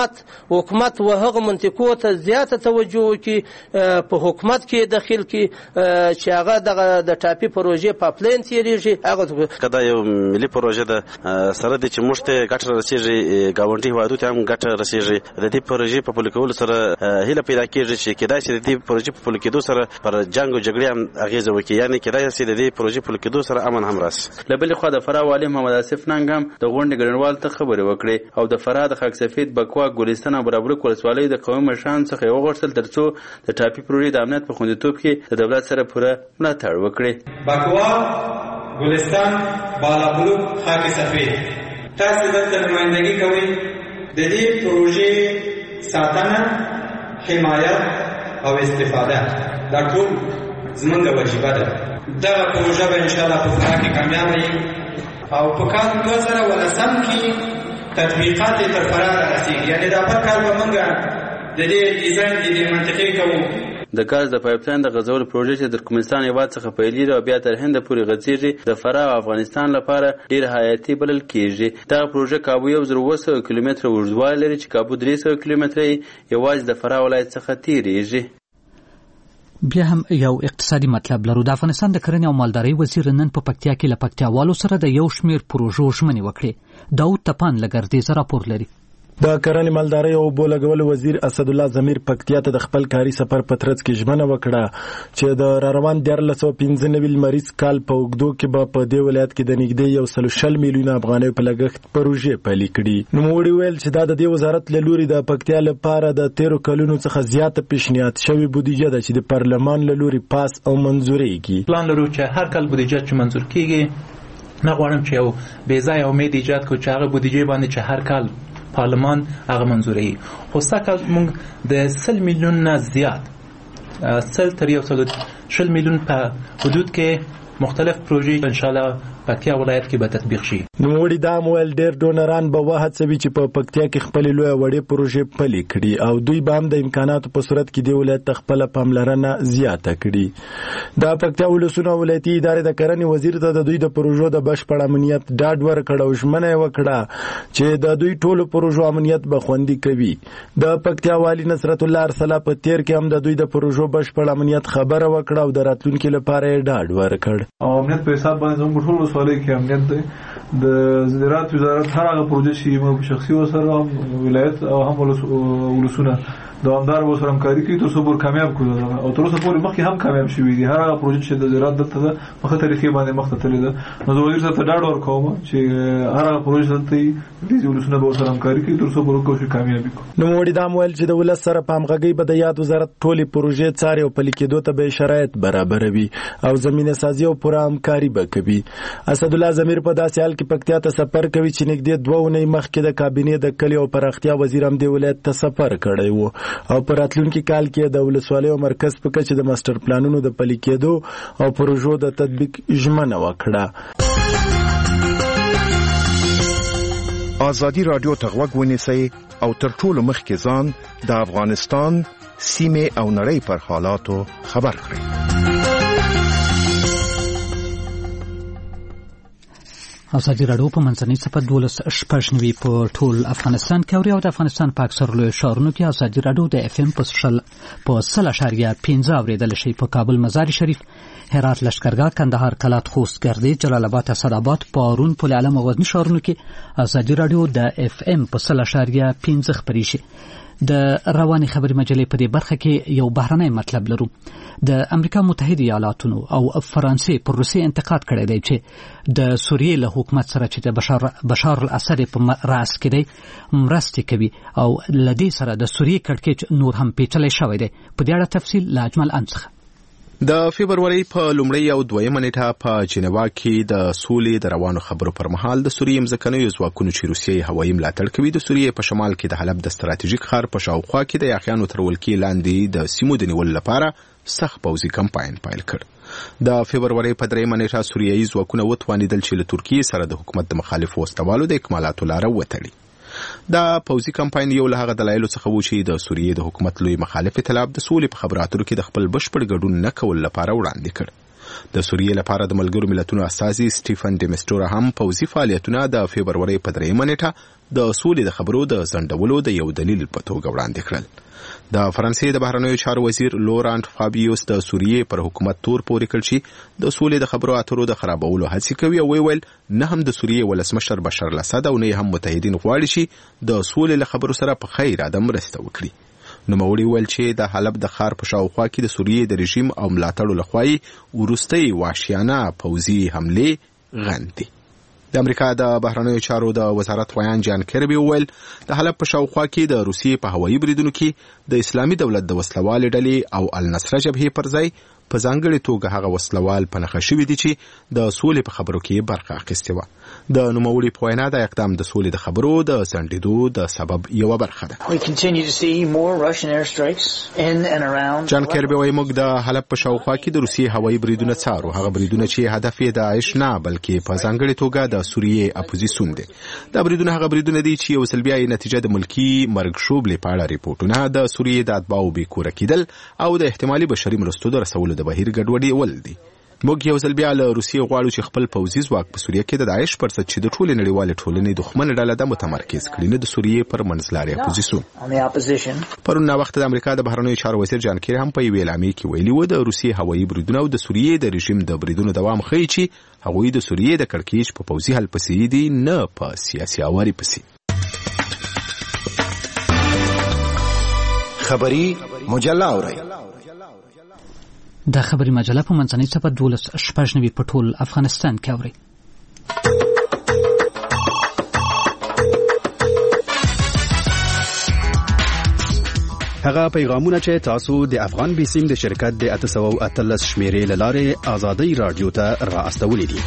حکومت و هغه منطقو ته زیاته توجه وکړي. په حکومت کې داخل کې چې هغه د ټاپي پروژې پایپلاین تیریږي هغه
کدا یو ملي پروژه ده سره د چې موږ ته ګټه رسیږي ګاونډي هیوادو ته هم ګټه رسیږي. د دې پروژې په پلي کولو سره هیله پیدا کېږي چې کېدای شي د دې پروژې په پلي کېدو سره پر جنګ او جګړې هم اغیزه وکړي، یعنی کېدای شي د دې پروژې په پلي کېدو سره امن هم راسي.
له بلې خوا د فراه والي محمد آصف ننګ هم د غونډې ګډونوالو ته خبرې وکړې او د فراه د خاک سفید بکوا ګلستان او برابرک ولسوالیو د قومي مشرانو څخه یې وغوښتل ترڅو د ټاپي پروژې د امنیت په خوندیتوب کې د دولت سره پوره ملاتړ وکړي.
بکوا ګلستان بالابلوک خاک سفید تاسو دلته نمائندګي کوئ. د دې پروژې ساتنه، حمایت او استفاده دا ټول زموږ وجیبه ده. دغه پروژه به انشاءالله په فراه کې کامیابه وي او په کال 2018 کې تطبیقات یې تر فراه رارسېږي. یعنې دا بل کال به موږ د دې ډیزاین د دې منطقې کوو.
د ګاز د پایپلاین د غځولو پروژې چې د ترکمنستان هیواد څخه پیلېږي او بیا تر هند پورې غځېږي د فراه او افغانستان لپاره ډېره حیاتي بلل کېږي. دغه پروژه کابو 1700 کیلومتره اوږدوالی لري چې کابو 300 کیلومتره یې یوازې د فراه ولایت څخه تیریږي.
بیا هم یو اقتصادي مطلب لرو. د افغانستان د کرنې او مالدارۍ وزیر نن په پکتیا کې له پکتیاوالو سره د یو شمېر پروژو ژمنې وکړې. داود تپان له ګردیزه راپور لري.
د کرنې مالدارۍ او اوبو لګولو وزیر اسدالله ضمیر پکتیا ته د خپل کاري سفر په ترڅ کې ژمنه وکړه چې د راروان 1495 لمریز کال په اوږدو کې به په دې ولایت کې د نږدې 140 میلیونه افغانۍ په لګښت پروژې پیل کړي. نوموړي ویل چې دا د دې وزارت له لوري د پکتیا لپاره د 13 کلونو څخه زیاته پیشنهاد شوی بودیجه ده چې د پارلمان له لوري پاس او منزورېږي.
پلان لرو چې هر کال بودیجه چې منزور کیږي نه غواړم چې یو بې ځایه امید ایجاد کړو چې هغه بودیجه باندې چې هر کال پارلمان هغه منزوري. خو سکه موږ د 100 میلیون نه زیات 100 تر 120 میلیون په حدود کې مختلف پروژې ان شاء الله پکتیا ولایت کې به تطبیق شي.
نوموړي دا مویل ډېر ډونران به وهڅوي چې په پکتیا کې خپل لوی وړې پروژې پلي کړي او دوی به هم د امکاناتو په صورت کې د ولایت خپل پاملرنه زیاته کړي. د پکتیا ولسونه ولایتي ادارې د کرنې وزیر ته د دوی د پروژو د بشپړ امنیت ډاډ ورکړ او ژمنه وکړه چې د دوی ټولو پروژو امنیت به خوندي کوي. د پکتیا والی نصرت الله ارسلا په تیر کې هم د دوی د پروژو بشپړ امنیت خبره وکړه او د راتلونکي لپاره ډاډ ورکړ.
او امنیت په حساب باندې زموږ ټول وسوالۍ کې امنیت دی د زراعت وزارت هر هغه پروژه چې موږ شخصي وسره هم ولایت او هم ولسونه دوامدار وسره همکاري کوي تر څو پور کامیاب کړو او تر اوسه پورې مخکې هم کامیاب شوي دي. هر هغه پروژه چې د زراعت دلته ده مخه طریقې باندې مخته تللې ده. نو د وزیر صاحب ته ډاډ ورکوم چې هر هغه پروژه دلته دي ولسونه به ورسره همکاري کوي تر څو پورې کوشش کامیاب کړو.
نو وړي دا ویل چې د ولس سره په همغږۍ به د یاد وزارت ټولې پروژې څاري او پلي کېدو ته به شرایط برابروي او زمینه سازي او پوره همکاري به کوي. اسدالله ضمیر په داسې حال کې پکتیا ته سفر کوي چې نږدې 2 اونۍ مخکې د کابینې د کلي او پراختیا وزیر هم د ولایت ته سفر کړی و او په راتلونکي کال کې د ولسوالۍ او مرکز په کچه د ماستر پلانونو د پلي کېدو او پروژو د تطبیق ژمنه وکړه.
ازادي رادیو ته غوږ ونیسئ او تر ټولو مخکې ځان د افغانستان سیمې او نړۍ پر حالاتو خبر کړئ.
ازادي راډیو په منځنۍ صفحه 12 په ټول افغانستان کې او د افغانستان په اکثر لوی ښارونو کې ازادي راډیو د اف ام په 0.15 اوریدل شي. په کابل مزار شریف، هرات، لشکرګاه، کندهار، کلات، خوست، ګردې، جلال آباد، اسداباد، پارون، پل علم او غزنی ښارونو کې ازادي راډیو د اف ام په 0.15 خبري شي. د رواني خبري مجلې په دې برخه کې یو بهرنی مطلب لرو. د امریکا متحده ایالاتونو او فرانسې پر روسیې انتقاد کړی دی چې د سوریې له حکومت سره چې د بشار الاسد په راس کې دی مرستې کوي او لدې سره د سوریې کړکېچ نور هم پیچلی شوی دی. په دې اړه تفصیل له اجمل انڅخه.
د فبرवरी په لومړۍ او دویمه نیټه په جنیوا کې د سولې د روانو خبرو پر مهال د سوریې مځکنیو ځواکونو چې روسیې هوایي ملاتړ کوي د سوریې په شمال کې د حلب د ستراتیژیک ښار په شاوخوا کې د یاغیانو تر ولکې لاندې د سیمو د نیولو لپاره سخت پوځي کمپاین پیل کړ. د فبرवरी په دریمه نیټه سوریایي ځواکونه وتوانیدل چې له ترکیې سره د حکومت د مخالفو وسلوالو د اکمالاتو لاره وتړي. دا پوځي کمپاین یو له هغه دلایلو څخه و چې د سوریې د حکومت لوی مخالف ائتلاف د سولې په خبرو اترو کې د خپل بشپړ ګډون نه کول لپاره وړاندې کړ. د سوریې لپاره د ملګرو ملتونو اساسي سټیفن ډیمسټورا هم پوځي فعالیتونه د فبرवरी په دریمه نیټه د سولې د خبرو د ځنډولو د یو دلیل په توګه وړاندې کړل. د فرانسې د بهرنیو چارو وزیر لورانت فابیوس د سوریې پر حکومت تور پورې کړ چې د سولې د خبرو اترو د خرابولو هڅې کوي او ویل نه هم د سوریې ولسمشر بشار الاسد او نه هم متحدین غواړي چې د سولې له خبرو سره په خیر اده مرسته وکړي. نوموړي ویل چې د حلب د ښار په شاوخوا کې د سوریې د رژیم او ملاتړو لخوا وروستۍ وحشیانه پوځي حملې غندي. د امریکا د بهرنیو چارو د وزارت ویان جان کربي ویل د حلب په شاوخوا کې د روسیې په هوایي بریدونو کې د اسلامي دولت د وسلوال ډلې او النصر جبهې پر ځای په ځانګړي توګه هغه وسلوال په نښه شوي دي چې د سولې په خبرو کې برخه اخیستې وه. د نوموړي په وینا د اقدام د سولې د خبرو د ځنډېدو د سبب یوه برخه ده. جان کربي وایي موږ د حلب په شاوخوا کې د روسیې هوایي بریدونه څارو. هغه بریدونه چې هدف یې داعش نه بلکې په ځانګړي توګه د سوریې اپوزیسیون دی. دا بریدونه هغه بریدونه دي چې یو ځل بیا یې نتیجه د ملکي مرګ شوبلې په اړه ریپورټونه د سوریې د اتباعو بېکوره کېدل او د احتمالي بشري مرستو د رسولو د بهیر ګډوډي ول دي. موږ یو ځل بیا له روسیې غواړو چې خپل پوځي ځواک په سوریه کې د داعش پر ضد چې د ټولې نړیوالې ټولنې دښمنه ډله ده متمرکز کړي، نه د سوریې پر منځلارې اپوزیسیون. پرون ناوخته د امریکا د بهرنیو چارو وزیر جان کیری هم په یوې اعلامیې کې ویلي و د روسیې هوایي بریدونه او د سوریې د رژیم د بریدونو دوام ښیي چې هغوی د سوریې د کړکېچ په پوځي حل پسې دي نه په سیاسي اواري پسې.
خبري مجله اورئ.
د خبري مجله په منځنۍ صفحه 12 په ټول افغانستان کې اوري.
هغه پیغامونه چې تاسو د افغان بیسیم د شرکت د 813 شمیرې لاره آزادۍ رادیو ته را استولې دي.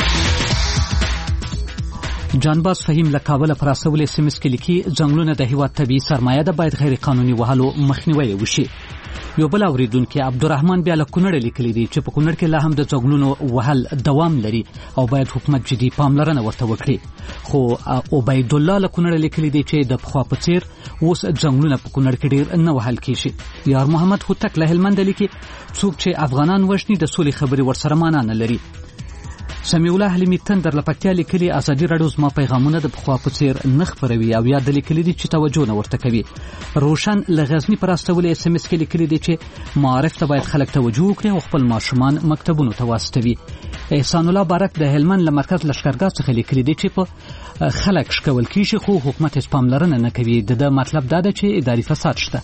جانباز فهیم له کابل پر اسولې سیمس کې لیکي ځنګلونه د هیواد طبي سرمایه ده، باید غیر قانوني وهلو مخنیوي وشي. یو بل اوریدونکو عبدالرحمن بیا له کونړ لیکلی دی چې په کونړ کې لا هم د ځنګلونو وهل دوام لري او باید حکومت جدي پاملرنه ورته وکړي. خو عبید الله له کونړ لیکلی دی چې د پخوا په څیر اوس ځنګلونه په کونړ کې ډیر نه وهل کیږي. یار محمد هوتک له هلمند لیکي څوک چې افغانان وژني د سولې خبري ورسره معنا نه لري. سمیع الله حلیمی تندر لپکتیا لیکلي ازادي رادیو زما پیغامونه د پخوا په څیر نه خبروي او یا د لیکلي دي چې توجه نه ورته کوي. روشن لغزنی پر استولې اس ام اس کې لیکلي دي چې معارف ته باید خلک توجه وکړي او خپل ماشومان مکتبونو ته واستوي. احسان الله بارک د هلمند لمرکز لشکرګاه څخه لیکلي دي چې په خلک شکول کیږي خو حکومت هیڅ پاملرنه نه کوي. د مطلب دا ده چې اداري فساد شته.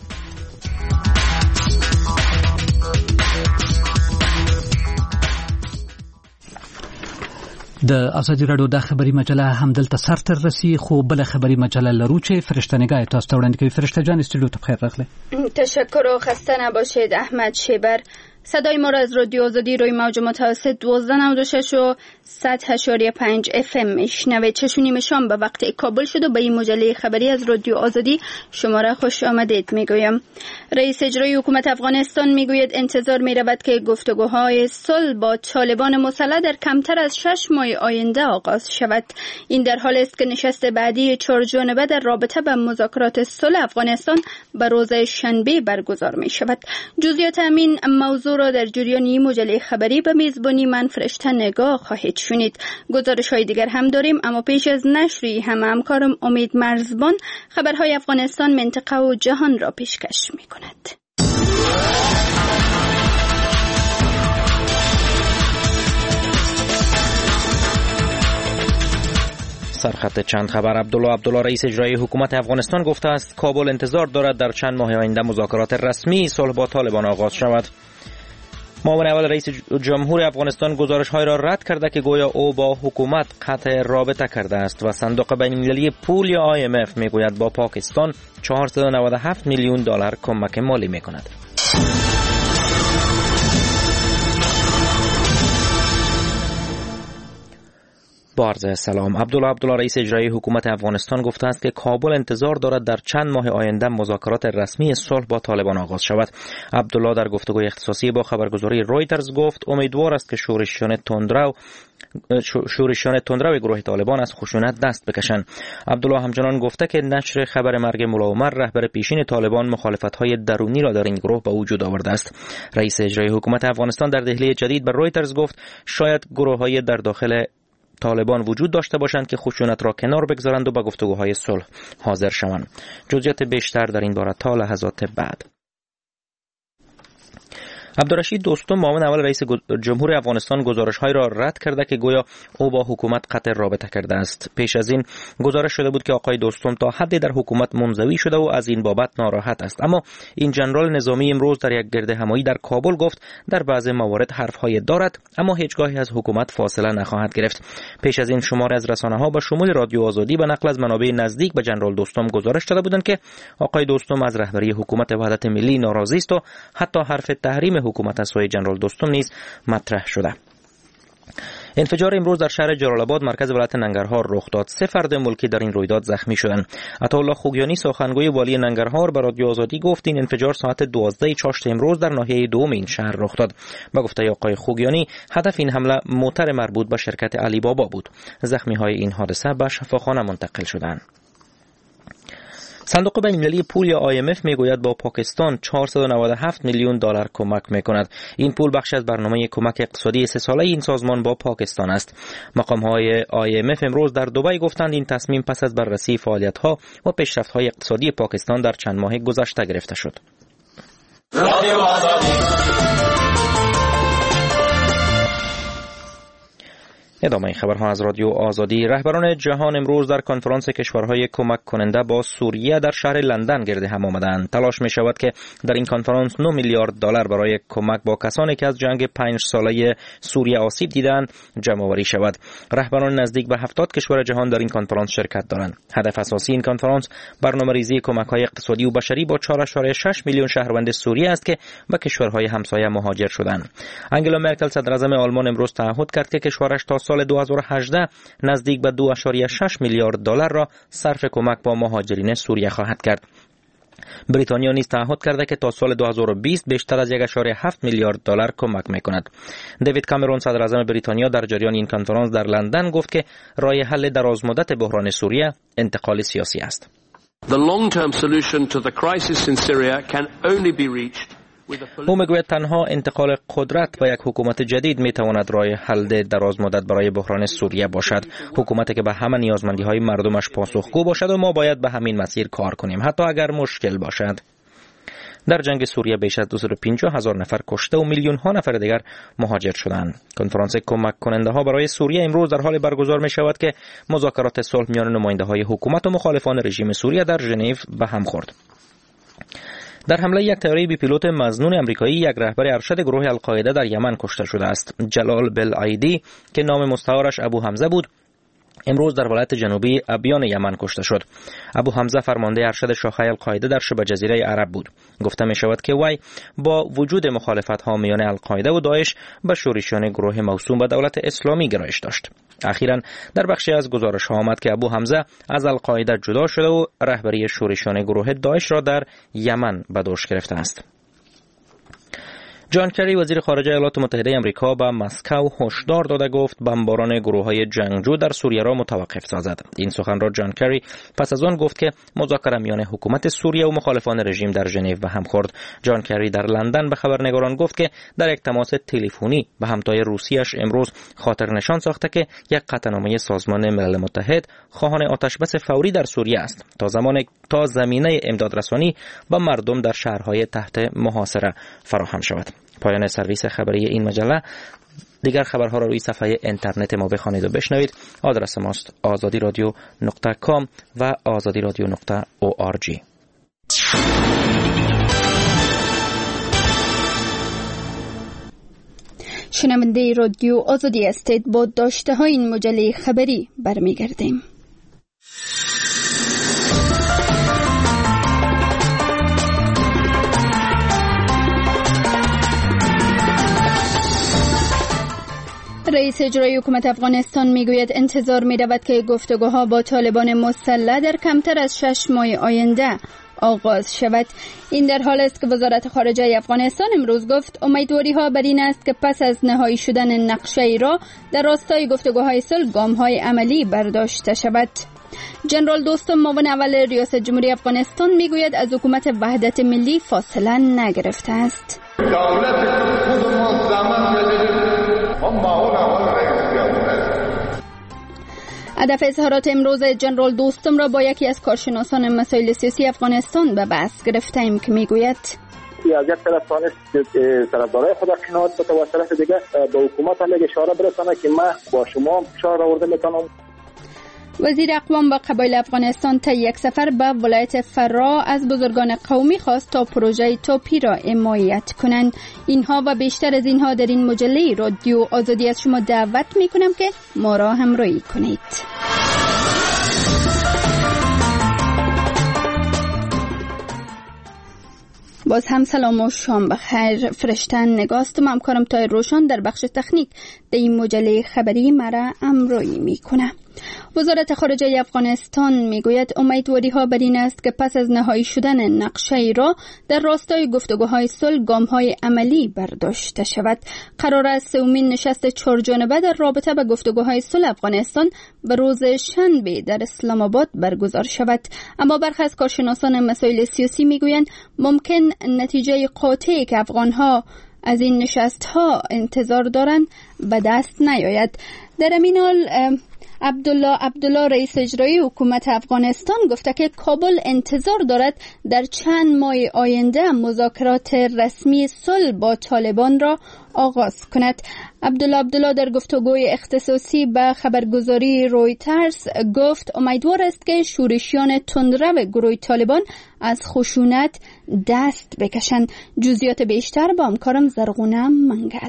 د ازادي رادیو د خبري مجله همدلته سر تر رسي خو بل خبري مجله لرو چې فرشته‌نگاه تاسو ته وړاندې کوي. فرشته جان استودیو ته بخیر راغله.
تشکر و خسته نباشید. احمد شیبر. صدای ما را از رادیو آزادی روی موج متوسط 1296 و 100.5 FM میشنوید. 6:30 شام به وقت کابل شد و به این مجله خبری از رادیو آزادی شما را خوش آمدید میگویم. رئیس اجرایی حکومت افغانستان میگوید انتظار میرود که گفتگوهای صلح با طالبان مسلح در کمتر از 6 ماه آینده آغاز شود. این در حالی است که نشست بعدی 4 جانبه در رابطه با مذاکرات صلح افغانستان به روز شنبه برگزار می شود. جزئیات همین موضوع را در جریان این مجله خبری به میزبانی من فرشته نگاه خواهید شنید. گزارش های دیگر هم داریم، اما پیش از نشری همکارم امید مرزبان خبرهای افغانستان، منطقه و جهان را پیشکش می کند.
سرخط چند خبر. عبدالله رئیس اجرایی حکومت افغانستان گفته است کابل انتظار دارد در چند ماه آینده مذاکرات رسمی صلح با طالبان آغاز شود. معاون اول رئیس جمهور افغانستان گزارش‌های را رد کرده که گویا او با حکومت قطع رابطه کرده است و صندوق بین‌المللی پول یا IMF میگوید با پاکستان 497 میلیون دلار کمک مالی میکند. با عرض سلام. عبدالله رئیس اجرایی حکومت افغانستان گفته است که کابل انتظار دارد در چند ماه آینده مذاکرات رسمی صلح با طالبان آغاز شود. عبدالله در گفتگوی اختصاصی با خبرگزاری رویترز گفت امیدوار است که شورشیان تندرو گروه طالبان از خشونت دست بکشند. عبدالله همچنان گفته که نشر خبر مرگ ملا عمر رهبر پیشین طالبان مخالفت‌های درونی را در این گروه به وجود آورده است. رئیس اجرایی حکومت افغانستان در دهلی جدید به رویترز گفت شاید گروه‌های در داخل طالبان وجود داشته باشند که خشونت را کنار بگذارند و به گفتگوهای صلح حاضر شوند. جزئیات بیشتر در این باره تا لحظات بعد. عبدالرشید دوستم معاون اول رئیس جمهور افغانستان گزارش‌های را رد کرده که گویا او با حکومت قطع رابطه کرده است. پیش از این گزارش شده بود که آقای دوستم تا حدی در حکومت منزوی شده و از این بابت ناراحت است، اما این جنرال نظامی امروز در یک گرد همایی در کابل گفت در بعضی موارد حرف‌های دارد اما هیچگاهی از حکومت فاصله نخواهد گرفت. پیش از این شماری از رسانه‌ها به شمول رادیو آزادی به نقل از منابع نزدیک به جنرال دوستم گزارش داده بودند که آقای دوستم از رهبری حکومت وحدت ملی ناراضی است و حتی حرف تحریم حکومت از سوی جنرال دوستم نیز مطرح شده. انفجار امروز در شهر جلال آباد مرکز ولایت ننگرهار رخ داد. 3 فرد ملکی در این رویداد زخمی شدند. عطاالله خوگیانی سخنگوی والی ننگرهار به رادیو آزادی گفت این انفجار ساعت 12 چاشت امروز در ناحیه دوم این شهر رخ داد. به گفته آقای خوگیانی هدف این حمله موتر مربوط به شرکت علی بابا بود. زخمی‌های این حادثه به شفاخانه منتقل شدند. صندوق بین‌المللی پول یا IMF میگوید با پاکستان 497 میلیون دلار کمک میکند. این پول بخش از برنامه کمک اقتصادی 3 ساله این سازمان با پاکستان است. مقام‌های IMF امروز در دبی گفتند این تصمیم پس از بررسی فعالیت‌ها و پیشرفت‌های اقتصادی پاکستان در چند ماه گذشته گرفته شد. ادامه خبرها از رادیو آزادی. رهبران جهان امروز در کنفرانس کشورهای کمک کننده با سوریه در شهر لندن گرد هم آمدند. تلاش می شود که در این کنفرانس 9 میلیارد دلار برای کمک با کسانی که از جنگ 5 ساله سوریه آسیب دیدند جمع آوری شود. رهبران نزدیک به 70 کشور جهان در این کنفرانس شرکت دارند. هدف اساسی این کنفرانس برنامه‌ریزی کمک‌های اقتصادی و بشری با 4.6 میلیون شهروند سوریه است که به کشورهای همسایه مهاجر شدند. انگلا مرکل صدراعظم آلمان امروز تعهد کرد که کشورش تا سال 2018 نزدیک به 2.6 میلیارد دلار را صرف کمک با مهاجرین سوریه خواهد کرد. بریتانیا نیز تعهد کرده که تا سال 2020 بیشتر از 1.7 میلیارد دلار کمک میکند. دیوید کامرون صدراعظم بریتانیا در جریان این کنفرانس در لندن گفت که راه حل درازمدت بحران سوریه انتقال سیاسی است.
The long-term solution to the crisis in Syria can only be reached
او میگوید تنها انتقال قدرت به یک حکومت جدید میتواند راه حل دراز مدت برای بحران سوریه باشد، حکومتی که به همه نیازمندی‌های مردمش پاسخگو باشد و ما باید به همین مسیر کار کنیم حتی اگر مشکل باشد. در جنگ سوریه بیش از 250,000 نفر کشته و میلیون ها نفر دیگر مهاجر شدند. کنفرانس کمک کننده ها برای سوریه امروز در حال برگزار می شود که مذاکرات صلح میان نماینده های حکومت و مخالفان رژیم سوریه در ژنو به هم خورد. در حمله یک طیاره بی پیلوت مظنون آمریکایی یک رهبر ارشد گروه القاعده در یمن کشته شده است. جلال بلعیدی که نام مستعارش ابو حمزه بود امروز در ولایت جنوبی ابیان یمن کشته شد. ابو حمزه فرمانده ارشد شاخه القاعده در شبه جزیره عرب بود. گفته می شود که وی با وجود مخالفت ها میان القاعده و داعش به شورشیان گروه موسوم به دولت اسلامی گرایش داشت. اخیراً در بخشی از گزارش ها آمد که ابو حمزه از القاعده جدا شده و رهبری شورشیان گروه داعش را در یمن به دوش گرفته است. جان کری وزیر خارجه ایالات متحده آمریکا به مسکو هشدار داده گفت بمباران گروه‌های جنگجو در سوریه را متوقف سازد. این سخن را جان کری پس از آن گفت که مذاکره میان حکومت سوریه و مخالفان رژیم در ژنو به هم خورد. جان کری در لندن به خبرنگاران گفت که در یک تماس تلفنی به همتای روسیه‌اش امروز خاطر نشان ساخته که یک قطعنامه سازمان ملل متحد خواهان آتشبس فوری در سوریه است تا زمینه امدادرسانی به مردم در شهرهای تحت محاصره فراهم شود. پایان سرویس خبری این مجله. دیگر خبرها را روی صفحه اینترنت ما بخوانید و بشنوید. آدرس ماست azadiradio.com و azadiradio.org.
شنونده رادیو آزادی هستید. با داشته های این مجله خبری برمیگردیم. رئیس اجرایی حکومت افغانستان میگوید انتظار می‌رود که گفتگوها با طالبان مسلح در کمتر از 6 ماه آینده آغاز شود. این در حال است که وزارت خارجه افغانستان امروز گفت امیدواری‌ها بر این است که پس از نهایی شدن نقشه را در راستای گفتگوهای صلح گام‌های عملی برداشته شود. جنرال دوستم معاون اول ریاست جمهوری افغانستان میگوید از حکومت وحدت ملی فاصله نگرفته است. هدف اظهارات امروز جنرال دوستم را با یکی از کارشناسان مسائل سیاسی افغانستان به بحث گرفتیم که میگوید
از یک طرف تانست طرفدارای خود قناعت بده و طرف دیگه به حکومت هم اشاره برسانه که من با شما فشار آورده میتونم.
وزیر اقوام و قبایل افغانستان تا یک سفر به ولایت فرا از بزرگان قومی خواست تا پروژه توپی را حمایت کنند. اینها و بیشتر از اینها در این مجله رادیو آزادی از شما دعوت میکنم که ما را همراهی کنید. باز هم سلام و شام بخیر. فرشتن نگاست و همکارم تای روشن در بخش تکنیک در این مجله خبری مرا همراهی میکنه. وزارت خارجه افغانستان میگوید امیدواری‌ها بر این است که پس از نهایی شدن نقشه را در راستای گفتگوهای صلح گام‌های عملی برداشته شود. قرار است سومین نشست چهارجانبه در رابطه با گفتگوهای صلح افغانستان به روز شنبه در اسلام آباد برگزار شود. اما برخی از کارشناسان مسائل سیاسی میگویند ممکن نتیجه قاطعی که افغان‌ها از این نشست‌ها انتظار دارند به دست نیاید. در همین حال عبدالله رئیس اجرایی حکومت افغانستان گفته که کابل انتظار دارد در چند ماه آینده مذاکرات رسمی صلح با طالبان را آغاز کند. عبدالله در گفتگوی اختصاصی به خبرگزاری رویترز گفت امیدوار است که شورشیان تندرو گروه طالبان از خشونت دست بکشند. جزئیات بیشتر با همکارم زرغونه منگل.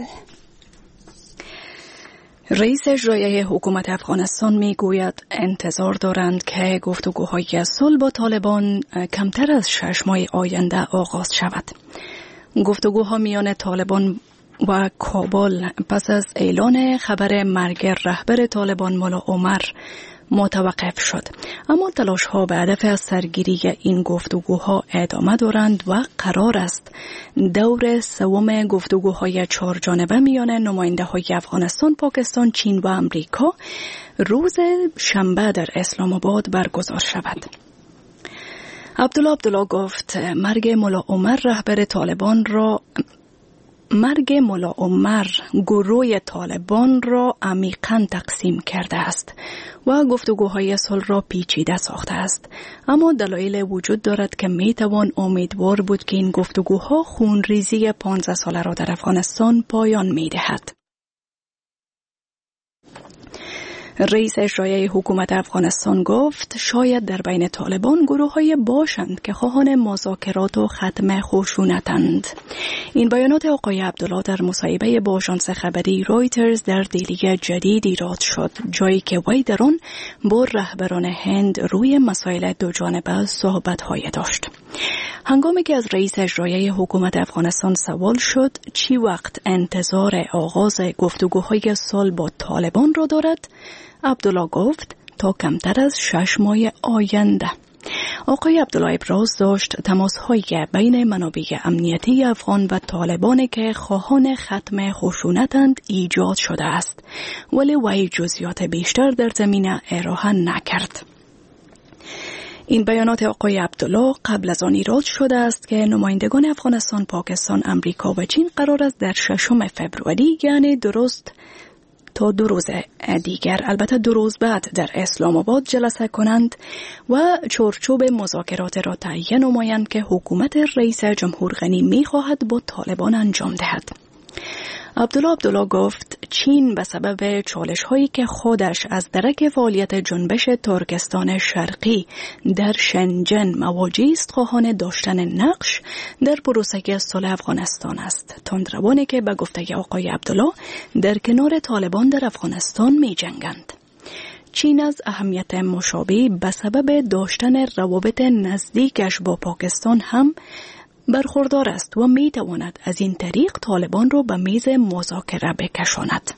رئیس اجرایی حکومت افغانستان میگوید انتظار دارند که گفتگوهای صلح با طالبان کمتر از 6 ماه آینده آغاز شود. گفتگوها میان طالبان و کابل پس از اعلان خبر مرگ رهبر طالبان ملا عمر متوقف شد، اما تلاش ها به هدف از سرگیری این گفتگوها ادامه دارند و قرار است دور سوم گفتگوهای چهارجانبه میان نماینده های افغانستان، پاکستان، چین و امریکا روز شنبه در اسلام آباد برگزار شود. عبدالله گفت مرگ ملا عمر گروه طالبان را عمیقاً تقسیم کرده است و گفتگوهای صلح را پیچیده ساخته است، اما دلایل وجود دارد که می توان امیدوار بود که این گفتگوها خونریزی 15 ساله را در افغانستان پایان می دهد. رئیس اجرایی حکومت افغانستان گفت شاید در بین طالبان گروه‌های باشند که خواهان مذاکرات و ختم خشونتند. این بیانات آقای عبدالله در مصاحبه با آژانس خبری رویترز در دیلی جدید ایراد شد، جایی که وی در آن با رهبران هند روی مسائل دوجانبه صحبت‌های داشت. هنگامی که از رئیس اجرایی حکومت افغانستان سوال شد چی وقت انتظار آغاز گفتگوهای صلح با طالبان را دارد، عبدالله گفت تا کمتر از 6 ماه آینده. آقای عبدالله ابراز داشت تماس‌های بین منابع امنیتی افغان و طالبان که خواهان ختم خشونتند ایجاد شده است، ولی وی جزئیات بیشتر در زمینه ارائه نکرد. این بیانات آقای عبدالله قبل از آن ایراد شده است که نمایندگان افغانستان، پاکستان، امریکا و چین قرار است در 6 فوریه یعنی درست تا 2 روز دیگر، البته 2 روز بعد، در اسلام آباد جلسه کنند و چارچوب مذاکرات را تهیه نمایند که حکومت رئیس جمهور غنی می خواهد با طالبان انجام دهد. عبدالله گفت چین به سبب چالش هایی که خودش از درک فعالیت جنبش ترکستان شرقی در شنجن مواجه است، خواهان داشتن نقش در پروسه صلح افغانستان است، تندروانی که به گفته آقای عبدالله در کنار طالبان در افغانستان می جنگند. چین از اهمیت مشابه به سبب داشتن روابط نزدیکش با پاکستان هم برخوردار است و می تواند از این طریق طالبان را به میز مذاکره بکشاند.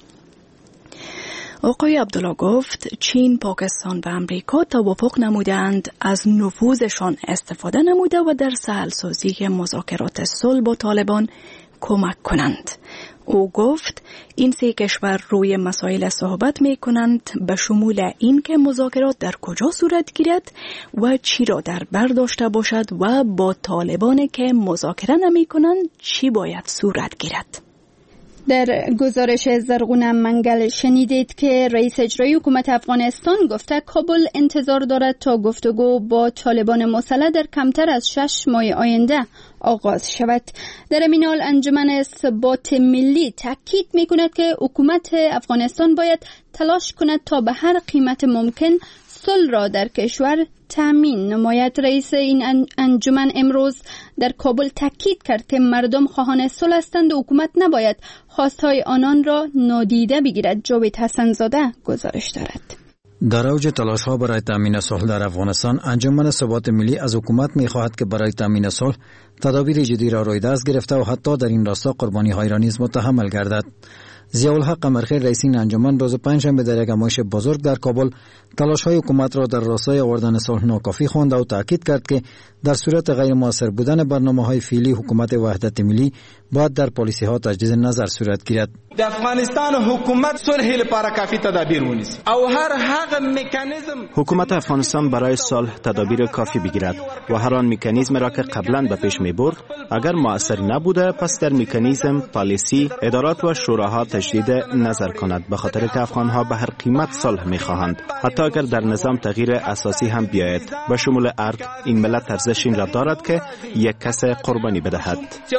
آقای عبدالله گفت چین، پاکستان و امریکا توافق نمودند از نفوذشان استفاده نموده و در سهل سازی مذاکرات صلح با طالبان کمک کنند. او گفت این 3 کشور روی مسائل صحبت می کنند، به شمول این که مذاکرات در کجا صورت گیرد و چی را در بر داشته باشد و با طالبان که مذاکره نمی کنند چی باید صورت گیرد.
در گزارش زرغون منگل شنیدید که رئیس اجرایی حکومت افغانستان گفته کابل انتظار دارد تا گفتگو با طالبان مسلح در کمتر از 6 ماه آینده آغاز شود. در این حال انجمن ثبات ملی تاکید می‌کند که حکومت افغانستان باید تلاش کند تا به هر قیمت ممکن صلح را در کشور تامین نماید. رئیس این انجمن امروز در کابل تاکید کرد که مردم خواهان صلح هستند و حکومت نباید خواستهای آنان را نادیده بگیرد. جاوید حسن‌زاده گزارش دارد.
در اوج تلاش‌ها برای تامین صلح در افغانستان، انجمن ثبات ملی از حکومت می‌خواهد که برای تامین صلح تدابیر جدی را روی دست گرفته و حتی در این راستا قربانی‌های را نیز متحمل گردد. ضیاءالحق قمرخیل رئیس این انجمن روز پنجشنبه در یک نمایش بزرگ در کابل تلاش‌های حکومت را در راستای آوردن صلح ناکافی خواند و تاکید کرد که در صورت غیر مؤثر بودن برنامه‌های فعلی حکومت وحدت ملی باید در پالیسی‌ها تجدید نظر صورت گیرد.
د افغانستان حکومت صلح لپاره کافی تدابیر ونیسي او هر هغه میکانیزم
حکومت افغانستان برای صلح تدابیر کافی بگیرد و هر آن میکانیزم را که قبلا به پیش میبرد اگر مؤثر نبوده پس در میکانیزم، پالیسی، ادارات و شوراها تجدید نظر کند، به خاطر که افغانها به هر قیمت صلح میخواهند، حتی اگر در نظام تغییر اساسی هم بیاید. به شمول ارگ این ملت ارزش این را دارد که یک کس قربانی بدهد.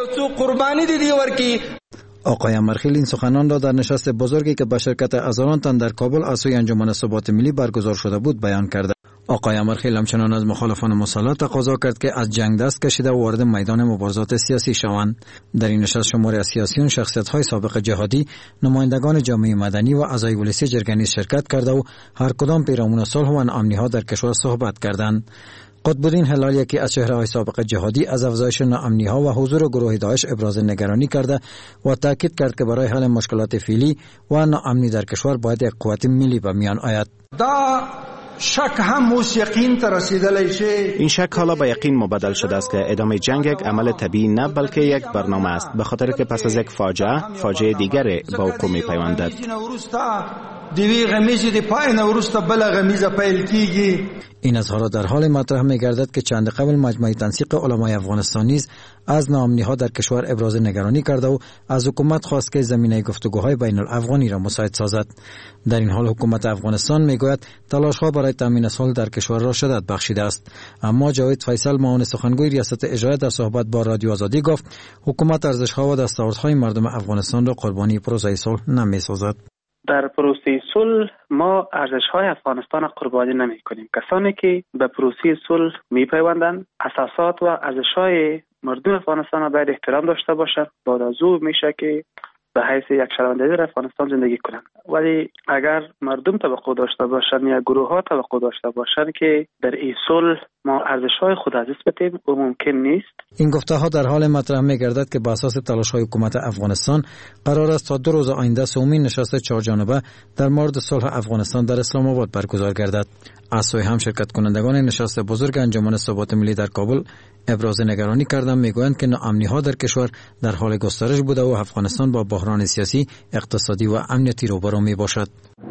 آقای قمرخیل این سخنان را در نشست بزرگی که به شرکت هزاران تن در کابل از سوی انجمن ثبات ملی برگزار شده بود بیان کرده. آقای قمرخیل همچنان از مخالفان مسلح تقاضا کرد که از جنگ دست کشیده و وارد میدان مبارزات سیاسی شوند. در این نشست شماری از سیاسیون، شخصیت‌های سابق جهادی، نمایندگان جامعه مدنی و اعضای ولسی جرگه نیز شرکت کرده و هر کدام پیرامون صلح و ناامنی‌ها در کشور صحبت کردند. قطب‌الدین هلال یکی از چهره‌های سابق جهادی از افزایش ناامنی‌ها و حضور گروه داعش ابراز نگرانی کرده و تاکید کرد که برای حل مشکلات فعلی و ناامنی در کشور باید یک قوت ملی به میان آید.
شک هم اوس یقین ته رسیدلی شي.
این شک حالا به یقین مبدل شده است که ادامه جنگ یک عمل طبیعی نه بلکه یک برنامه است، به خاطر که پس از یک فاجعه دیگر به وقوع می‌پیوندد.
دیوی غمیزی دی پای نورست بلا غمیزه پیل کیگی.
این اظهارات در حال مطرح می‌گردد که چند قبل مجمع تنسیق علمای افغانستان نیز از ناامنی‌ها در کشور ابراز نگرانی کرده و از حکومت خواست که زمینه گفتگوهای بین الافغانی را مساعد سازد. در این حال حکومت افغانستان میگوید تلاش‌ها برای تامین صلح در کشور را شدت بخشیده است. اما جاوید فیصل معاون سخنگوی ریاست اجرایی در صحبت با رادیو آزادی گفت حکومت ارزش‌ها و دستاوردهای مردم افغانستان را قربانی پروسه صلح نمی‌سازد.
در پروسه صلح ما ارزش‌های افغانستان قربانی نمی‌کنیم. کسانی که به پروسه صلح می‌پیوندند اساسات و ارزش‌های مردم افغانستان را باید احترام داشته باشند. بعد از او میشه که به حیث یک شهروند در افغانستان زندگی کنند. ولی اگر مردم توقع داشته باشند یا گروه‌ها توقع داشته باشند که در این صلح ما ارزش‌های خود از دست بدیم و ممکن نیست.
این گفته‌ها در حال مطرح می‌گردد که بر اساس تلاش‌های حکومت افغانستان قرار است تا 2 روز آینده سومین نشست 4 جانبه در مورد صلح افغانستان در اسلام آباد برگزار گردد. از سوی هم شرکت کنندگان نشست بزرگ انجمن ثبات ملی در کابل ابراز نگرانی کردند. میگویند که ناامنی‌ها در کشور در حال گسترش بوده و افغانستان با بحران سیاسی، اقتصادی و امنیتی روبرو میباشد.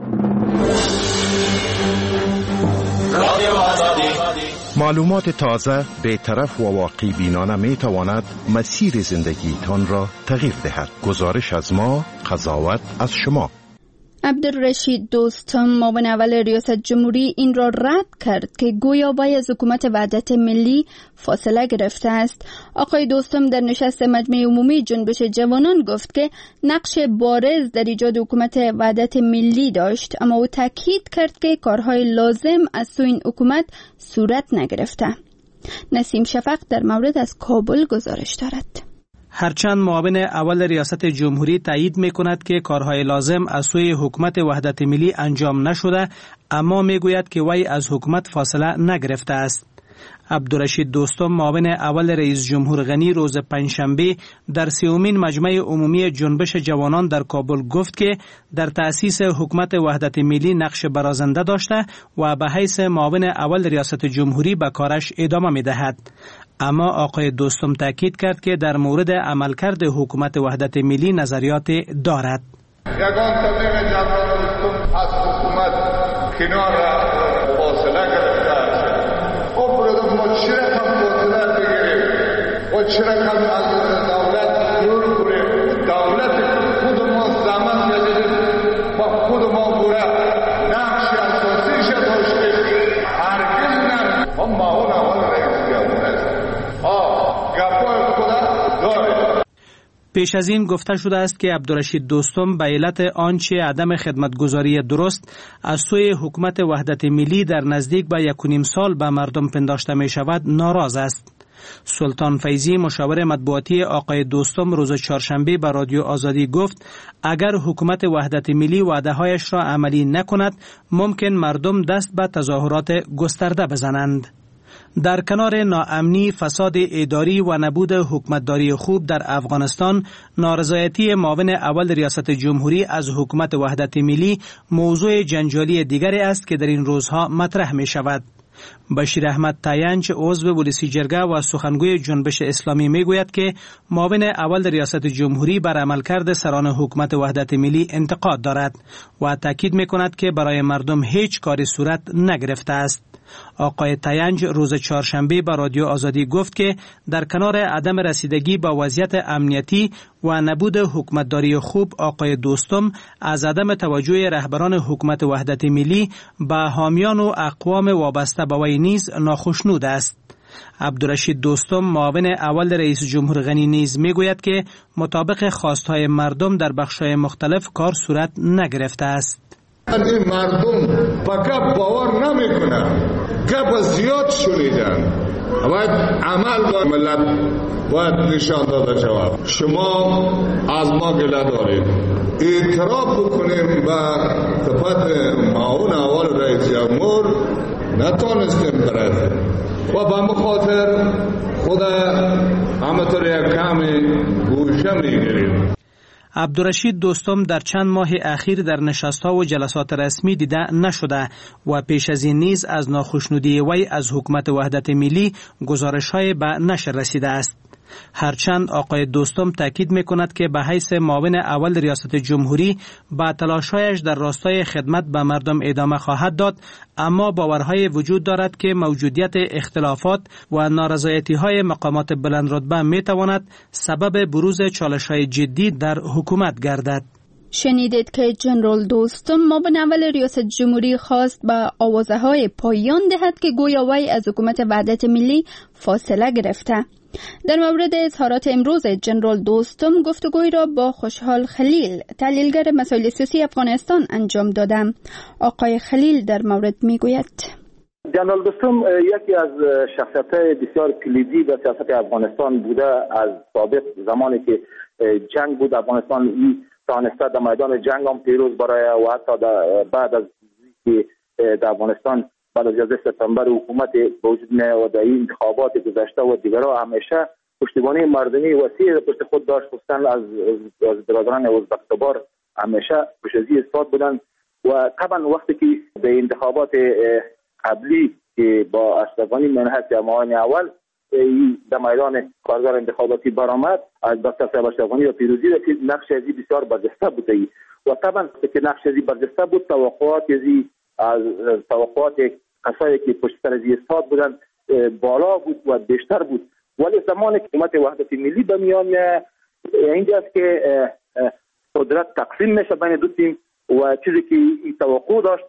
معلومات تازه، بی‌طرف و واقع بینانه می تواند مسیر زندگیتان را تغییر دهد. گزارش از ما، قضاوت از شما.
عبدالرشید دوستم معاون اول ریاست جمهوری این را رد کرد که گویا باید از حکومت وحدت ملی فاصله گرفته است. آقای دوستم در نشست مجمع عمومی جنبش جوانان گفت که نقش بارز در ایجاد حکومت وحدت ملی داشت، اما او تاکید کرد که کارهای لازم از سوی این حکومت صورت نگرفته. نسیم شفق در مورد از کابل گزارش دارد.
هرچند معاون اول ریاست جمهوری تایید می‌کند که کارهای لازم از سوی حکومت وحدت ملی انجام نشده، اما می‌گوید که وی از حکومت فاصله نگرفته است. عبدالرشید دوستم معاون اول رئیس جمهور غنی روز پنجشنبه در 30مین مجمع عمومی جنبش جوانان در کابل گفت که در تأسیس حکومت وحدت ملی نقش برازنده داشته و به حیث معاون اول ریاست جمهوری به کارش ادامه می‌دهد. اما آقای دوستم تاکید کرد که در مورد عملکرد حکومت وحدت ملی نظریات دارد.
یگان تبلیغ جوان دوستم از حکومت کنار فاصله گرفته است. خب ما چرا کم فاصله بگیریم و چرا کم از دولت دور کنیم؟ دولت خود ما زمان گذاریم و خود ما بوده نقش اساسیش داشتیم. هرگز نه ما معاون اول رئیس جمهور است.
پیش از این گفته شده است که عبدالرشید دوستم به علت آنچه عدم خدمتگزاری درست از سوی حکومت وحدت ملی در نزدیک به 1.5 سال به مردم پنداشته می شود ناراض است. سلطان فیضی مشاور مطبوعاتی آقای دوستم روز چهارشنبه به رادیو آزادی گفت اگر حکومت وحدت ملی وعده هایش را عملی نکند ممکن مردم دست به تظاهرات گسترده بزنند. در کنار ناامنی، فساد اداری و نبود حکومتداری خوب در افغانستان، نارضایتی معاون اول ریاست جمهوری از حکومت وحدت ملی موضوع جنجالی دیگری است که در این روزها مطرح می شود. بشیر احمد تاینچ عضو ولسی جرگه و سخنگوی جنبش اسلامی می گوید که معاون اول ریاست جمهوری بر عملکرد سران حکومت وحدت ملی انتقاد دارد و تاکید می کند که برای مردم هیچ کاری صورت نگرفته است. آقای تاینج روز چهارشنبه به رادیو آزادی گفت که در کنار عدم رسیدگی به وضعیت امنیتی و نبود حکومتداری خوب، آقای دوستم از عدم توجه رهبران حکومت وحدت ملی به حامیان و اقوام وابسته به وی نیز ناخشنود است. عبدالرشید دوستم معاون اول رئیس جمهور غنی نیز میگوید که مطابق خواستهای مردم در بخش‌های مختلف کار صورت نگرفته است.
این مردم فقط باور نمیکنن، گپ زیاد شنیدن. باید عمل با ملت باید نشان داده شود. شما از ما گله دارید، اعتراف بکنیم به صفت معاون اول رئیس جمهور نتونستیم برد و به مخاطر خود همطور یک کمی گوشه میگیریم.
عبدالرشید دوستم در چند ماه اخیر در نشست‌ها و جلسات رسمی دیده نشده و پیش از این نیز از ناخشنودی وی از حکومت وحدت ملی گزارش‌های به نشر رسیده است. هرچند آقای دوستم تاکید میکند که به حیث معاون اول ریاست جمهوری با تلاش‌هایش در راستای خدمت به مردم ادامه خواهد داد، اما باورهای وجود دارد که موجودیت اختلافات و نارضایتی‌های مقامات بلندرتبه میتواند سبب بروز چالش‌های جدی در حکومت گردد.
شنیدید که جنرال دوستم معاون اول ریاست جمهوری خواست به آوازه‌های پایان دهد که گویا وی از حکومت وحدت ملی فاصله گرفته. در مورد اظهارات امروز جنرال دوستم گفتگوی را با خوشحال خلیل، تحلیلگر مسائل سیاسی افغانستان انجام دادم. آقای خلیل در مورد میگوید:
جنرال دوستم یکی از شخصیت‌های بسیار کلیدی در سیاست افغانستان بوده. از سابق زمانی که جنگ بود افغانستان تانسته در میدان جنگ هم پیروز برای و حتی بعد از که در افغانستان بعد از 11 سپتامبر حکومت به وجود میاد و این انتخابات گذشته و دیگرها همیشه پشتیبانی مردمی وسیع پشت خود داشت. خصوصا از برادران ازبک‌تبار همیشه پشتیبانی ایستاد بودند و طبعا وقتی که به انتخابات قبلی که با اشرف غنی منحص معاون اول در میدان کارزار انتخاباتی برآمد، از دکتر اشرف غنی و پیروزی رسید، نقش ازی بسیار برجسته بود و طبعا که نقش ازی برجسته بود توقعات ازی از توقعات کسایی که پشت سر ازی ایستاد بودند بالا بود و بیشتر بود. ولی زمانی که حکومت وحدت ملی به میان اینجاست که قدرت تقسیم میشه بین دو تیم و چیزی که این توقع داشت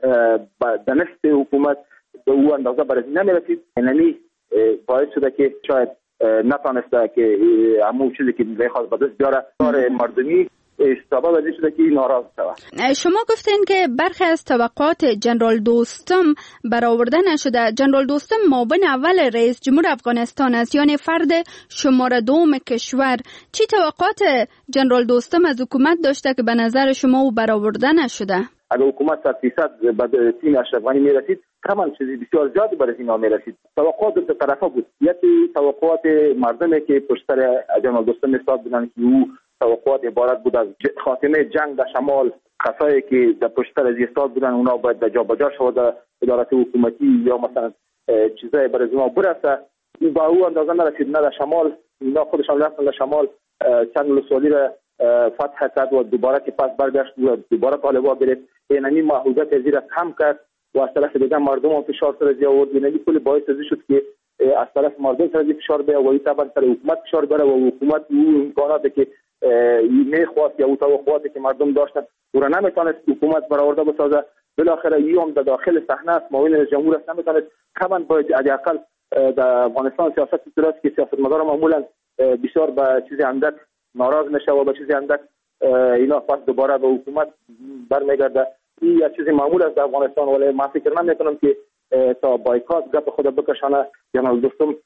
به نصف حکومت به او اندازه بررسی نمیرسید، یعنی باعث شده که شاید نتانسته که همون چیزی که میخواست به دست بیاره کار مردمی سبب از این شده که ناراض شود.
شما گفتین که برخی از توقعات جنرال دوستم برآورده نشده. جنرال دوستم معاون اول رئیس جمهور افغانستان است، یعنی فرد شماره دوم کشور. چی توقعات جنرال دوستم از حکومت داشته که به نظر شما او برآورده نشده؟
اگر حکومت 100% به تیم اشرف غنی میرسید طبعا چیزی بسیار زیادی برای اینا میرسید. توقعات دو طرفه بود. یکی توقعات مردمی که پشت سر جنرال دوستم ایستاد بودند که او توقعات عبارت بود از خاتمه جنگ در شمال، کسایی که در پشت سر ایستاد بودند اونا باید جابجا شود، ادارات حکومتی یا مثلا چیزای برای اونا برسه. این با او اندازه نرسید، نه در شمال اینا خودشان رفتن در شمال چند ولسوالی را فتح کرد و دوباره که پس برگشت و دوباره طالبان گرفت، یعنی محدودیت ازی را کم کرد و از طرف دیگر مردم هم فشار سر ازی آورد، یعنی کلی باعث ازی شد که از طرف مردم سر ازی فشار بیاره و این طبعا سر حکومت فشار بیاره و حکومت او امکاناتی که میخواست یا او توقعاتی که مردم داشتن او را نمیتونست حکومت برآورده بسازه. بالاخره این هم در داخل صحنه است، معاون رئیس جمهور است، نمیتونست. طبعا باید حداقل در افغانستان سیاست است که سیاستمدار معمولا بسیار به چیزی اندک ناراض میشه و به چیزی اندک اینا پس دوباره به حکومت برمیگرده. این یک چیزی معمول است در افغانستان، ولی من فکر نمیکنم که تا بایکات گپ خود بکشانه. جنرال دوستم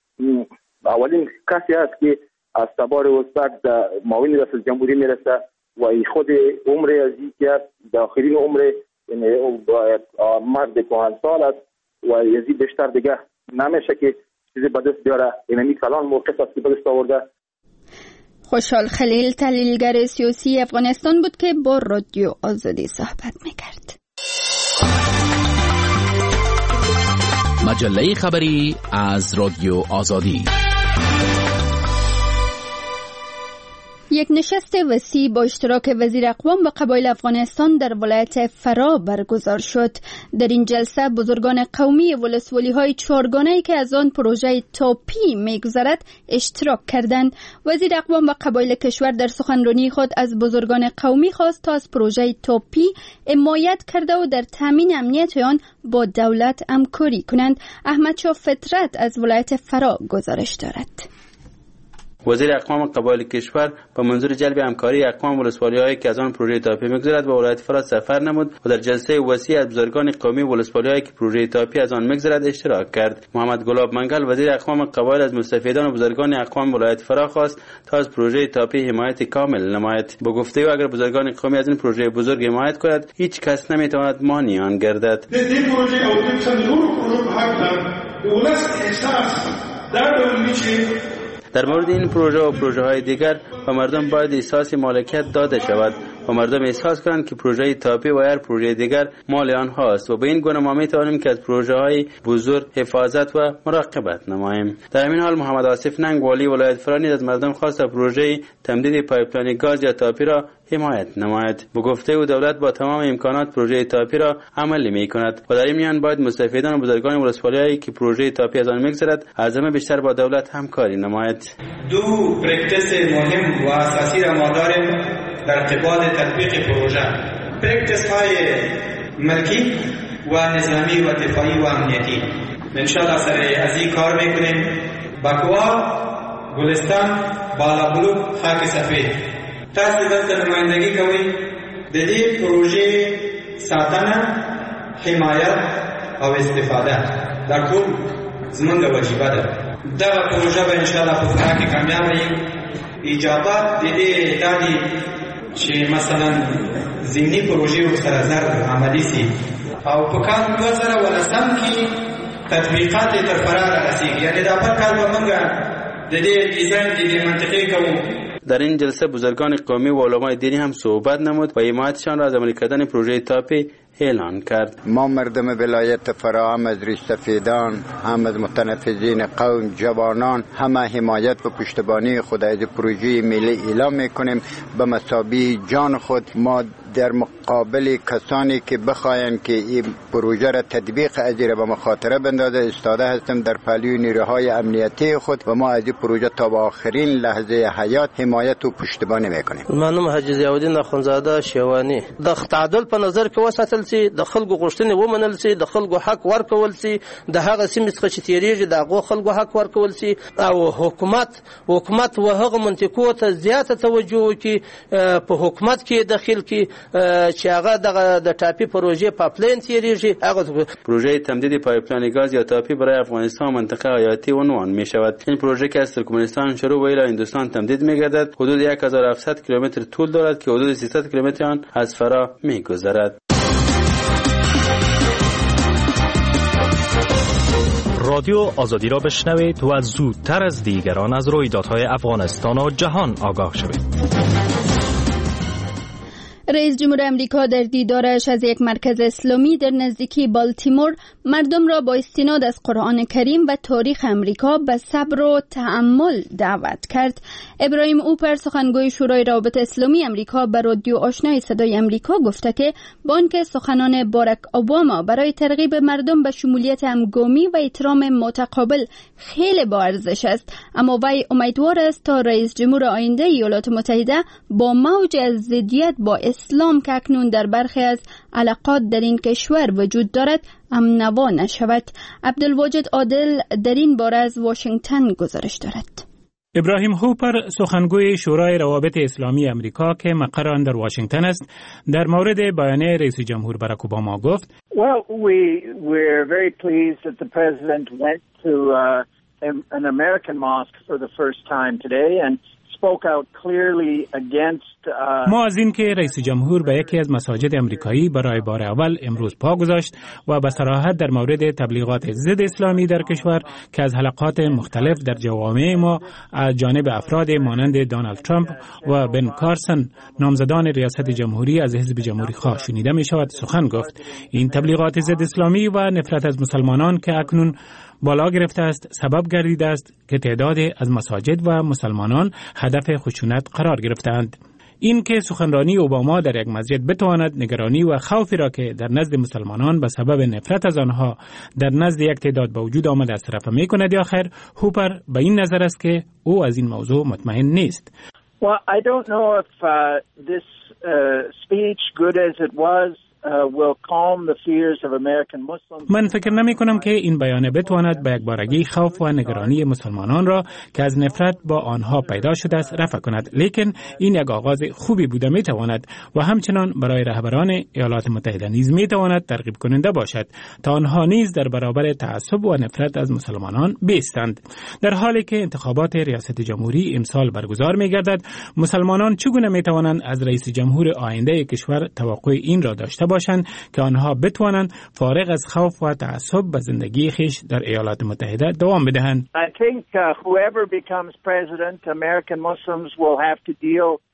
اولین کسی است که از تبار ازبک در معاون رئیس جمهوری میرسه و خود عمر ازی که است داخلین عمر، یعنی مرد کهنسال است و یزی بیشتر دیگه نمیشه که چیزی به دست بیاره، یعنی کلان موقف است که به دست آورده.
خوشحال خلیل تحلیلگر سیاسی افغانستان بود که با رادیو آزادی صحبت میکرد.
مجله خبری از رادیو آزادی.
یک نشست وسیع با اشتراک وزیر اقوام و قبایل افغانستان در ولایت فرا برگزار شد. در این جلسه بزرگان قومی ولسوالی‌های چهارگانه‌ای که از آن پروژه تاپی می‌گذرد اشتراک کردند. وزیر اقوام و قبایل کشور در سخنرانی خود از بزرگان قومی خواست تا از پروژه تاپی حمایت کرده و در تامین امنیت آن با دولت همکاری کنند. احمدشاه فطرت از ولایت فرا گزارش دارد.
وزیر اقوام قبایل کشور به منظور جلب همکاری اقوام ولسوالی‌هایی که از آن پروژه تاپی می‌گذرد به ولایت فرا سفر نمود و در جلسه وسیع از بزرگان قومی ولسوالی‌هایی که پروژه تاپی از آن می‌گذرد اشتراک کرد. محمد گلاب منگل وزیر اقوام قبایل از مستفیدان و بزرگان اقوام ولایت فرا خواست تا از پروژه تاپی حمایت کامل نماید. با گفته او اگر بزرگان قومی از این پروژه بزرگ حمایت کنند هیچ کس نمی‌تواند مانع آن گردد.
این پروژه او پروژه حق دولت احساس در
در مورد این پروژه و پروژه های دیگر به مردم باید احساس مالکیت داده شود و مردم احساس کنند که پروژه تاپی و هر پروژه دیگر مال آنهاست و به این گونه ما میتوانیم که از پروژه‌های بزرگ حفاظت و مراقبت نماییم. در همین حال محمد آصف ننگ والی ولایت فرانی از مردم خواست پروژه تمدید پایپلاین گاز یا تاپی را حمایت نماید. به گفته او دولت با تمام امکانات پروژه تاپی را عملی می‌کند و در این میان باید مستفیدان و بزرگان ولسوالی‌هایی که پروژه تاپی از آن می‌گذرد از همه بیشتر با دولت همکاری نماید.
دو پرکتس مهم و اساسی را ما داریم در ارتباط تطبیق پروژه. پرکتس‌های ملکی و نظامی و دفاعی و امنیتی. انشاءالله سر از این کار می‌کنیم. بکوا، گلستان، بالابلوک، خاک سفید. تاسو دلته نمایندگی کوي د دې پروژې ساتنه، حمایت او استفاده دا ټول زموږ واجب ده. دا پروژه به ان شاء الله په پوره کې کامیاب وي. اجابات د دې دادي چې مثلا ضمني پروژې ورسره زر عملي سي او په کال 2010 کې تطبیقات تر فرار رسیږي. یعنی دا په کال به موږ د دې ډیزاین د دې منطقې کوو.
در این جلسه بزرگان قومی و علمای دینی هم صحبت نمود و حمایتشان را از عملی کردن پروژه تاپی اعلان کرد.
ما مردم ولایت فرا هم از ریش‌سفیدان، هم از متنفذین قوم، جوانان همه حمایت و پشتیبانی خود از پروژه ملی اعلام میکنیم. به مثابه جان خود ما در مقابل کسانی که بخواین که این پروژه را تطبیق ازیره به مخاطره بندازه استاده هستیم در پهلوی نیروهای امنیتی خود و ما از این پروژه تا به آخرین لحظه حیات حمایت و پشتیبانی میکنیم.
منم حاجی ضیاءالدین اخوندزاده شیوانی. د تعادل په نظر کې وساتل سي، د خلکو غوښتنې ومنل سي، د خلکو حق ورکول سي، د هغه سیمې څخه چې تیریږي د هغو خلکو حق ورکول سي او حکومت و هغه منطقو ته زیاته توجه وکړي په حکومت کې داخل کې چې هغه د ټاپی پروژه پایپلاین تیریږي. هغه
پروژه تمدید پایپلاین گاز یا تاپی برای افغانستان منطقه حیاتی عنوان می شود. این پروژه که از ترکمنستان شروع و الی هندوستان تمدید می گردد حدود 1700 کیلومتر طول دارد که حدود 300 کیلومتر آن از فرا می گذرد.
رادیو آزادی را بشنوید و زودتر از دیگران از رویدادهای افغانستان و جهان آگاه شوید.
رئیس جمهور امریکا در دیدارش از یک مرکز اسلامی در نزدیکی بالتیمور مردم را با استناد از قرآن کریم و تاریخ امریکا به صبر و تأمل دعوت کرد. ابراهیم اوپر سخنگوی شورای روابط اسلامی امریکا به رادیو آشنای صدای امریکا گفته که با آنکه سخنان باراک اوباما برای ترغیب مردم به شمولیت همگامی و احترام متقابل خیلی با ارزش است، اما وی امیدوار است تا رئیس جمهور آینده ایالات متحده با موج از ضدیت با اسلام که اکنون در برخی از علاقات در این کشور وجود دارد امنوا نشود. عبدالواجد عادل در این باره از واشنگتن گزارش دارد.
ابراهیم هوپر سخنگوی شورای روابط اسلامی امریکا که مقر آن در واشنگتن است در مورد بیانیه رئیس جمهور باراک اوباما گفت:
Well, we're very pleased that the president went to an American mosque for the first time today and spoke out clearly against
ما از این که رئیس جمهور به یکی از مساجد امریکایی برای بار اول امروز پا گذاشت و به صراحت در مورد تبلیغات ضد اسلامی در کشور که از حلقات مختلف در جوامع ما از جانب افراد مانند دونالد ترامپ و بن کارسن نامزدان ریاست جمهوری از حزب جمهوری خواه شنیده می شود سخن گفت. این تبلیغات ضد اسلامی و نفرت از مسلمانان که اکنون بالا گرفته است سبب گردیده است که تعداد از مساجد و مسلمانان هدف خشونت قرار گرفتند. این که سخنرانی اوباما در یک مسجد بتواند نگرانی و خوفی را که در نزد مسلمانان به سبب نفرت از آنها در نزد یک تعداد به وجود آمده از طرف می کند یا خیر، هوپر به این نظر است که او از این موضوع مطمئن نیست.
Well, I don't know if this speech, good as it was, will calm the fears of American Muslims.
من فکر نمی کنم که این بیانیه بتواند به یک بارگی خوف و نگرانی مسلمانان را که از نفرت با آنها پیدا شده است رفع کند، لیکن این یک آغاز خوبی بوده می تواند و همچنان برای رهبران ایالات متحده نیز می تواند ترغیب کننده باشد تا آنها نیز در برابر تعصب و نفرت از مسلمانان بایستند. در حالی که انتخابات ریاست جمهوری امسال برگزار می گردد، مسلمانان چگونه می توانند از رئیس جمهور آینده کشور توقع این را داشته باشند که آنها بتوانند فارغ از خوف و تعصب به زندگی خیش در ایالات متحده دوام بدهند.
I think whoever becomes president, American Muslims will have to deal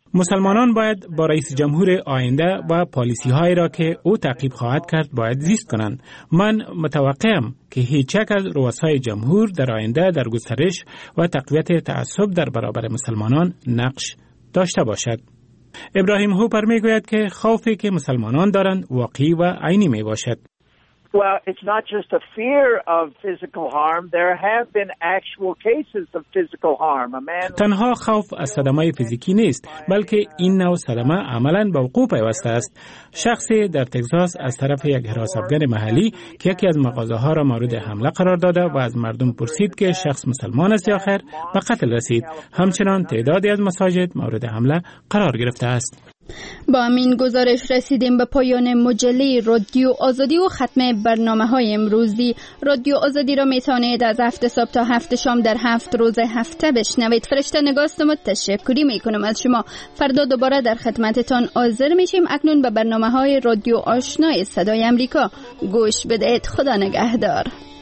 مسلمانان باید با رئیس جمهور آینده و پالیسی هایی را که او تعقیب خواهد کرد باید زیست کنند. من متوقعم که هیچ یک از رؤسای جمهور در آینده در گسترش و تقویت تعصب در برابر مسلمانان نقش داشته باشد. ابراهیم هوپر میگوید که خوفی که مسلمانان دارند واقعی و عینی می باشد.
Well, it's not just a fear of physical harm. There have been actual cases of physical harm.
تنها خوف از صدمه فیزیکی نیست، بلکه این نوع صدمه عملاً به وقوع پیوسته است. شخصی در تگزاس از طرف یک حراستگر محلی که یکی از مغازه‌ها را مورد حمله قرار داده و از مردم پرسید که شخص مسلمان است یا خیر، به قتل رسید. همچنان تعدادی از مساجد مورد حمله قرار گرفته است.
با همین گزارش رسیدیم به پایان مجله رادیو آزادی و ختم برنامه‌های امروزی. رادیو آزادی را میتونید از 7 صبح تا 7 شام در 7 روز هفته بشنوید. فرشته نگاست تشکری میکنم از شما. فردا دوباره در خدمتتان حاضر میشیم. اکنون به برنامه‌های رادیو آشنای صدای امریکا گوش بدهید. خدا نگهدار.